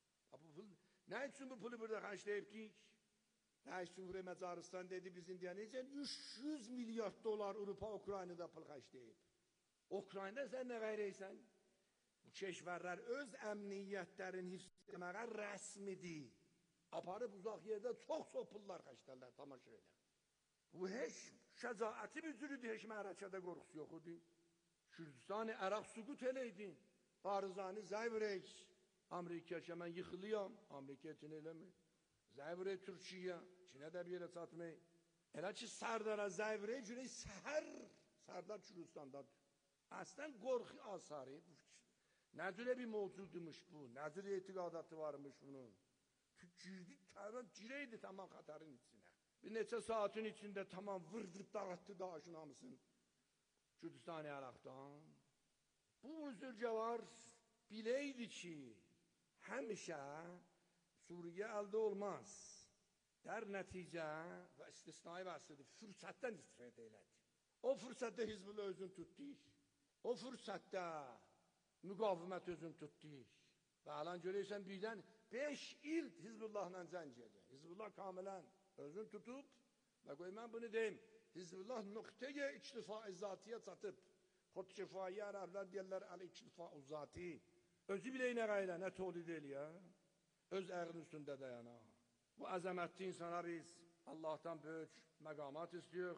Nə üçün bu pulu burada xərcləyibdik? Nə üçün buraya Məcaristan dedi biz indiyə necən 300 milyard dolar Avropa Ukraynada pul xərcləyib. Ukraynada sən nə qayrəysən? Bu keşvərlər öz əmniyyətlərini hifzləməyə rəsmidir. Aparıb uzaq yerdə çox pullar xərclərlər, tamaşa elə. Bu heç şəcaəti bir cürüdür, heç mərəkədə qorxusu yox idi. Kürdistan-ı Əraq süqut eləydi. Barzani zəvrək. Amerikaya mən yıxılıyam. Amerika üçün eləmir. Zəvrək Türkiyə. Çinə də bir yerə çatmayı. Elə ki, Sərdara zəvrək cürək Sərdar Kürdistandadır. Əslən qorxu asarı. Nə cürə bir mevcudmuş bu. Nə cürə etiqadatı varmış bunun. Girdi, girəydi tamam xətarin içinə. Bir neçə saatin içində tamam vırdıp dağıttı Daşın hamısını. Kürdistan-ı Əraqdan. Bu üzülcə var, biləydi ki, həmişə Suriyə əldə olmaz. Der nəticə və istisnai vəsidir, fürsətdən istifadə elədi. O fürsətdə Hizbullah özünü tutdu. O fürsətdə müqavimət özünü tutdu. Və alan görəysən birdən 5 il Hizbullahla cəng edəcək. Hizbullah kamilən özünü tutub və qoy mən bunu deyim. Hizbullah nöqtəyə iktifai zatiyə çatıb. Xodşifai ərəblər deyirlər əl-iktifai zati. Özü bilə nə qayla, nə tolid eləyə. Öz əqlin üstündə dayana. Bu əzəmətli insana biz Allah'tan böyük məqamat istiyor.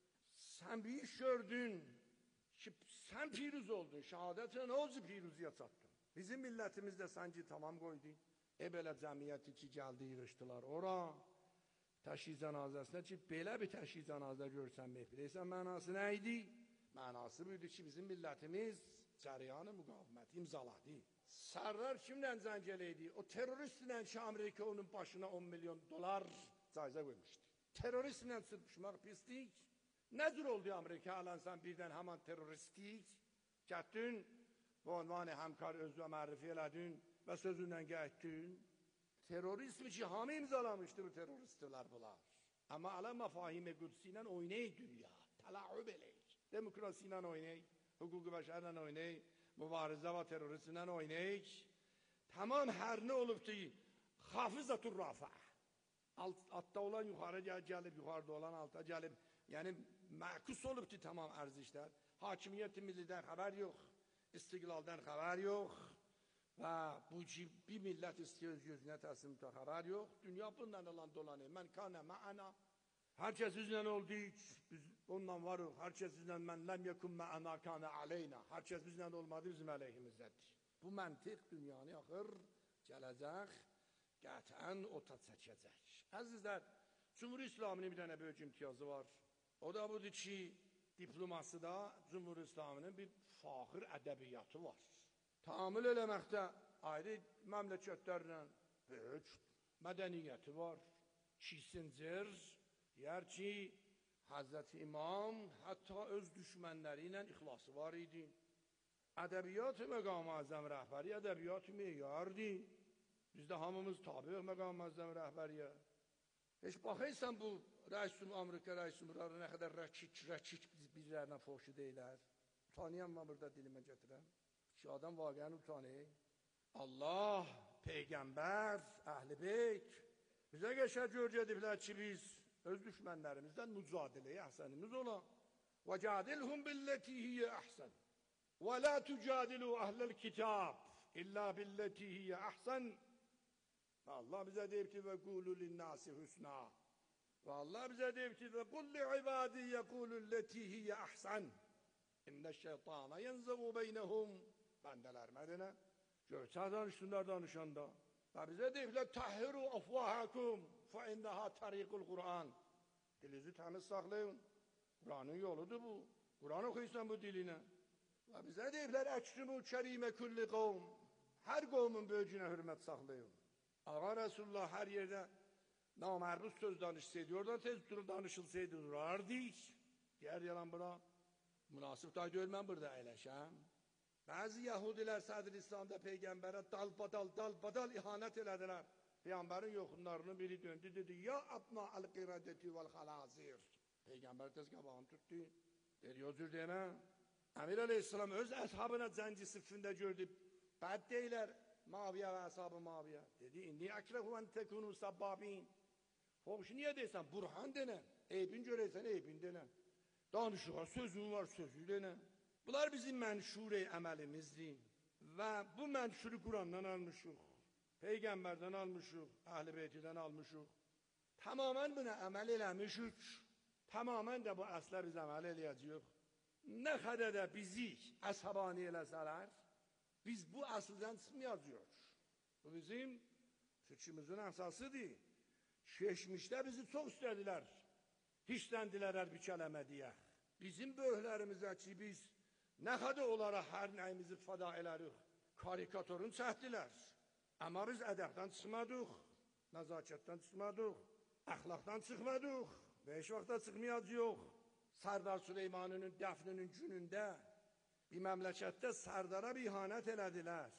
Sen bir iş gördün ki sen piruz oldun. Şehadetle ozu piruziye çattın. Bizim milletimiz de sanki tamam koydu. Belə cəmiyyət ki gəldi yığışdılar ora. Təşhis cənazəsinə ki belə bir təşhis cənazə görsənmək bilirsən mənası nə idi? Mənası buydu ki bizim millətimiz cəryanı müqavimət imzaladı. Sərrar kimlə zəng eləydi? O teröristlə ki Amerika onun başına 10 milyon dolar cayza qoymuşdu. Teröristlə sırpışmaq pislik. Nə cür oldu Amerika alan sən birdən həman teröristlik? Gətdin, bu unvanı həmkar özü mərrifi elədin və sözündən getdin. Terörizmi ki hamı imzalamışdı bu teröristlər bunlar. Amma ala mafahim-i qudsi ilə oynayır dünya. Təlaüb eləyir. Demokrasi ilə oynayır, hüquq-u bəşərlə oynayır, mübarizə və terörist ilə oynayır. Tamam hər nə olubdu? Xafizatur rafa. Altta olan yuxarı gəlib, yuxarıda olan alta gəlib. Yəni məkus olubdu tamam ərzişlər. Hakimiyyət millidən xəbər yox, istiqlaldan xəbər yox. Və bu ki bir millət istəyir öz gözünə təslimdə xəbər yox. Dünya bundan olan dolanır. Mən kanə mə'ana. Hər kəs üzlə olduq, biz onunla varıq. Hər kəs üzlə mən ləm yekun mə'ana kanə aleyna. Hər kəs bizlə olmadı, bizim əleyhimizdədir. Bu məntiq dünyanı axır gələcək, qətən ota çəkəcək. Əzizlər, Cumhur İslamının bir dənə böyük imtiyazı var. O da budur ki, diplomasıda Cumhur İslamının bir faxır ədəbiyyatı var. Tahammül eləməkdə ayrı məmləkətlərlə böyük mədəniyyəti var. Kissinger deyər ki, Hazreti İmam hətta öz düşmənləri ilə ixlası var idi. Ədəbiyyat-ı məqam-ı əzəm rəhbəri ədəbiyyat-ı meyardı. Biz də hamımız tabi məqam-ı əzəm rəhbəriyə. Heç baxıysan bu rəis-ül Amerika rəis-ül nə qədər rəkik bizlərlə foşu deyilər. Utanıyam mən burada dilimə gətirəm. Ki adam vaqiən utanır. Allah, Peyğəmbər, Əhl-i Beyt bizə qəşər görəcədiblər ki biz öz düşmənlərimizdən mücadiləyə əhsənimiz ola. Və cadilhum billeti hiyyə əhsən. Və la tucadilu əhləl kitab illa billeti hiyyə əhsən. Və Allah bizə deyib ki və qulu linnasi hüsna. Və Allah bizə deyib ki və qulli ibadi yəqulu lleti hiyyə əhsən. İnnə şeytana yenzəvu beynəhum. Bəndələr mədənə. Göyçə danışsınlar danışanda. Və bizə deyiblər təhhiru afvahakum fə innəha tariqul Qur'an. Dilizi təmiz saxlayın. Qur'anın yoludur bu. Qur'an oxuysan bu dilinə. Və bizə deyiblər əkrimu kərimə kulli qovm. Hər qovmun böyücünə hürmət saxlayın. Ağa Resulullah hər yerdə namərbuz söz danışsaydı, oradan tez durub danışılsaydı durardik. Diğer yalan bura. Münasib da deyil mən burada əyləşəm. Bəzi Yahudilər Sədr İslam'da Peyğəmbərə dalbadal ihanət elədilər. Peyğəmbərin yoxunlarının biri döndü dedi, ya abna al-qiradeti vel-xalazir. Peyğəmbər tez qabağını tutdu. Dedi, o cür demə. Əmir Aleyhisselam öz əshabına cəngi sıffində gördü. Bəd deyilər Maviyə və əshabı Maviyə. Dedi, inni əkrehu ən tekunu sabbabin. Hoş niyə deysən? Burhan denən. Eybin görəysən, eybin denən. Danışığa sözün var, sözü denən. Bunlar bizim mənşur əməlimizdir. Və bu mənşuru Qurandan almışıq. Peyğəmbərdən almışıq. Əhl-i Beytidən almışıq. Tamamən buna əməl eləmişik. Tamamən də bu əslə biz əməl eləyəcəyik. Nə qədər də bizi əshabani eləsələr, biz bu əsldən çıxmayacağıq. Bu bizim fikrimizin əsasıdır. Keçmişdə bizi çox istədilər. Hiçləndilər bir kələmə deyə. Bizim böyüklərimizə ki biz nə qədər olaraq hər nəyimizi fəda elərik. Karikaturun çəkdilər. Amma biz ədəbdən çıxmadıq, nəzakətdən çıxmadıq, əxlaqdan çıxmadıq və heç vaxtda çıxmayacağıq. Sərdar Süleymanının dəfninin günündə bir məmləkətdə sərdara bir ihanət elədilər.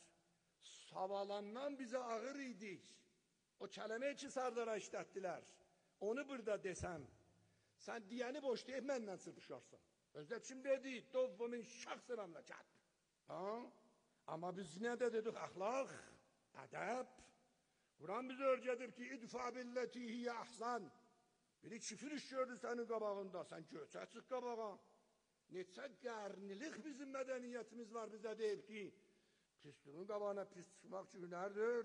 Savalandan bizə ağır idik. O kələmə ki sərdara işlətdilər. Onu burada desəm, sən deyəni boş deyib məndən sırpışarsan. Özdə kim dedi? Dovvumin şəxsi məmləkət. Amma biz nə də dedik? Əxlaq, ədəb. Kur'an bizi öyrədib ki, idfa billeti hiye ahsan. Biri çifir iş gördü sənin qabağında, sən göçə çıx qabağa. Neçə qarnilik bizim mədəniyyətimiz var bizə deyib ki, pisliğin qabağına pis çıxmaq ki, hünərdir.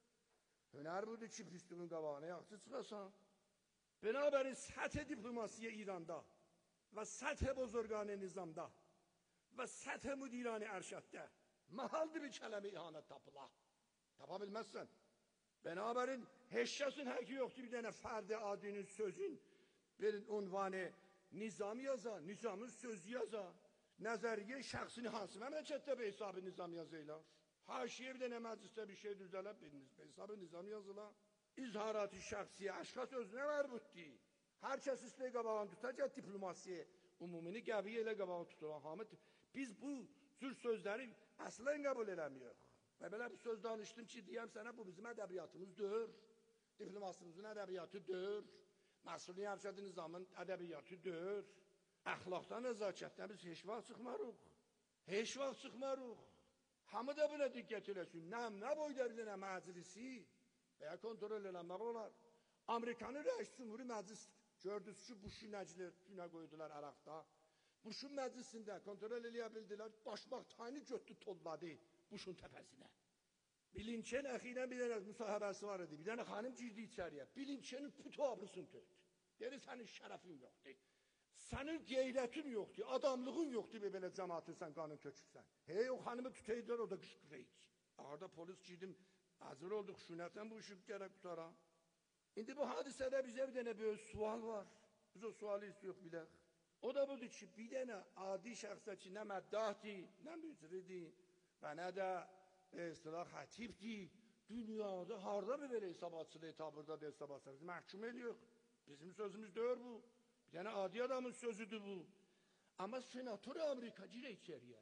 Hünər budur ki, pisliğin qabağına yaxşı çıxasan. Binabərin səth diplomasiya İranda və səth bozorgane nizamda və səth müdirani ərşəddə mahaldır bir kələmə ihanət tapıla. Tapa bilməzsən. Binabərin heç kəsin həqqi yoxdur bir dənə fərdi adinin sözün bir unvanı nizam yaza, nizamın sözü yaza. Nəzəriyə şəxsini hansı məmləkətdə be hesabı nizam yazıylar. Haşiyə bir dənə məclisdə bir şey düzələb biliniz be hesabı nizam yazılar. İzharat-ı şəxsiyə əşxas özünə mərbutdur. Hər kəs istəyə qabağını tutacaq diplomasiyə, umumini qəviyə ilə qabağını tutulan hamid. Biz bu cür sözləri əslən qəbul eləmiyoruz. Və belə bir söz danışdım ki, deyəm sənə bu bizim ədəbiyyatımızdır. Diplomasımızın ədəbiyyatıdır. Məsuliyyə ərşədi nizamın ədəbiyyatıdır. Əxlaqdan, nəzakətdən biz heç vaxt çıxmarıq. Heç vaxt çıxmarıq. Hamı da buna diqqət eləsin. Nə boyda bir dənə məclisi və ya kontrol eləmək olar. Amerikanın rəis cumhuri məclis gördünüz ki, Bush'u nəclə qoydular Əraqda. Bush'un məclisində kontrol eləyə bildilər, başmaq tayını götdü tolladı Bush'un təpəsinə. Bilinçen əxirən bir dənə müsahibəsi var idi. Bir dənə xanım girdi içəriyə. Bilinçenin pütü abrısını tökdü. Dedi, sənin şərəfin yoxdur. Sənin qeyrətin yoxdur, adamlığın yoxdur və belə cəmaatın sən qanun tökürsən. Hey, o xanımı tutaydılar, o da qışqırıydı. Arada polis girdim, hazır oldu, xuşunətən bu işi gərək qutara. İndi bu hadisədə bizə bir dənə böyük sual var. Biz o sualı istiyoruz bilək. O da budur ki, bir dənə adi şəxsə ki, nə məddahdir, nə mücridir və nə də istilah xətibdir, dünyada harda bir belə hesabatçılığı tabırda da hesabatçılığı məhkum ediyor. Bizim sözümüz deyir bu. Bir dənə adi adamın sözüdür bu. Amma senator Amerika girə içəriyə.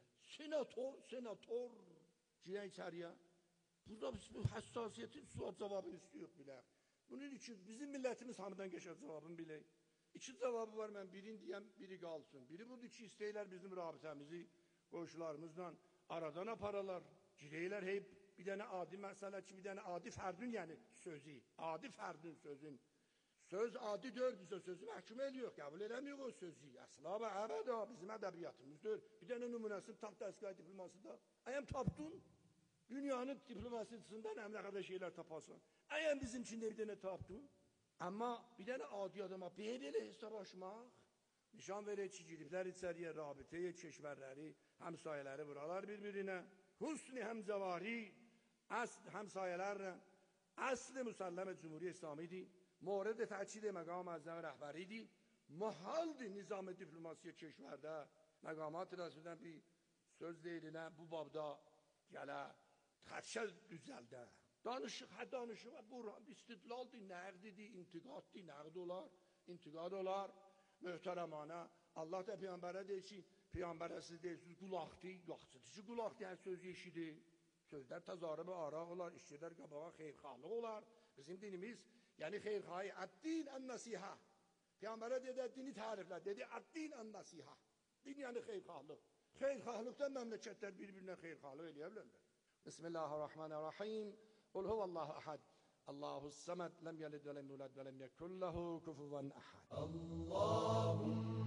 Senator girə içəriyə. Burada biz bu həssasiyyətin sual cavabını istiyoruz bilək. Bunun için bizim millətimiz hamıdan geçer cevabını bilək. İki cevabı var, mən birini deyəm, biri qalsın. Biri budur ki, istəyirlər bizim rabitəmizi qoşularımızla aradan aparalar. Girəylər heyb bir dənə adi məsələ ki, bir dənə adi fərdün, yəni sözü, adi fərdün sözün. Söz adi deyil, bizə sözü məhkum ediyor, qəbul eləmiyor o sözü. Əsla və əbədə bizim ədəbiyyatımızdır. Bir dənə nümunəsini tap dəstgah diplomasında. Əyəm tapdın, dünyanın diplomasiyasından nə qədər şeylər taparsın. Əyəm bizim içində bir dənə tapdın. Amma bir dənə adi adama belə hesablaşmaq, nişan verək ki, giriblər içəriyə, rabitəyə, keşvərləri, həmsayələri vuralar bir-birinə. Husni həmzəvari, həmsayələrlə, əsl-i müsəlləmə Cumhuriyyə İslamidir. Mورد تأکید مقام اعظم رهبریdir. Mahaldır nizam-ı diplomasiya keşvərdə, məqamat rəsuldən bir söz deyilinə bu babda gələ, xətşəl düzəldə. Danışıq, burhan, istidlaldır, nəqdidir, intiqaddır, nəqd olar, intiqad olar, möhtərəmanə. Allah da Peyyambərə deyir ki, Peyyambərə siz deyirsiniz, qulaqdır, yoxçıdır ki, qulaqdır, hər söz yeşidir. Sözlər təzarı və araq olar, işçilər qabağa xeyrxalıq olar. Bizim dinimiz, yəni xeyrxahi, əddin ən-nəsihə. Peyyambərə dedi, dini təriflər, dedi, əddin ən-nəsihə. Din yəni xeyrxalıq. Xeyrxalıqdan məmləkətlər bir-birinə xeyrxalıq eləyə bilərlər. Bismillahirrahmanirrahim. Qul huvəllahu əhəd. Allahus-səməd, ləm yəlid və ləm yulad və ləm yəkun ləhu kufuvan əhəd. Allahumma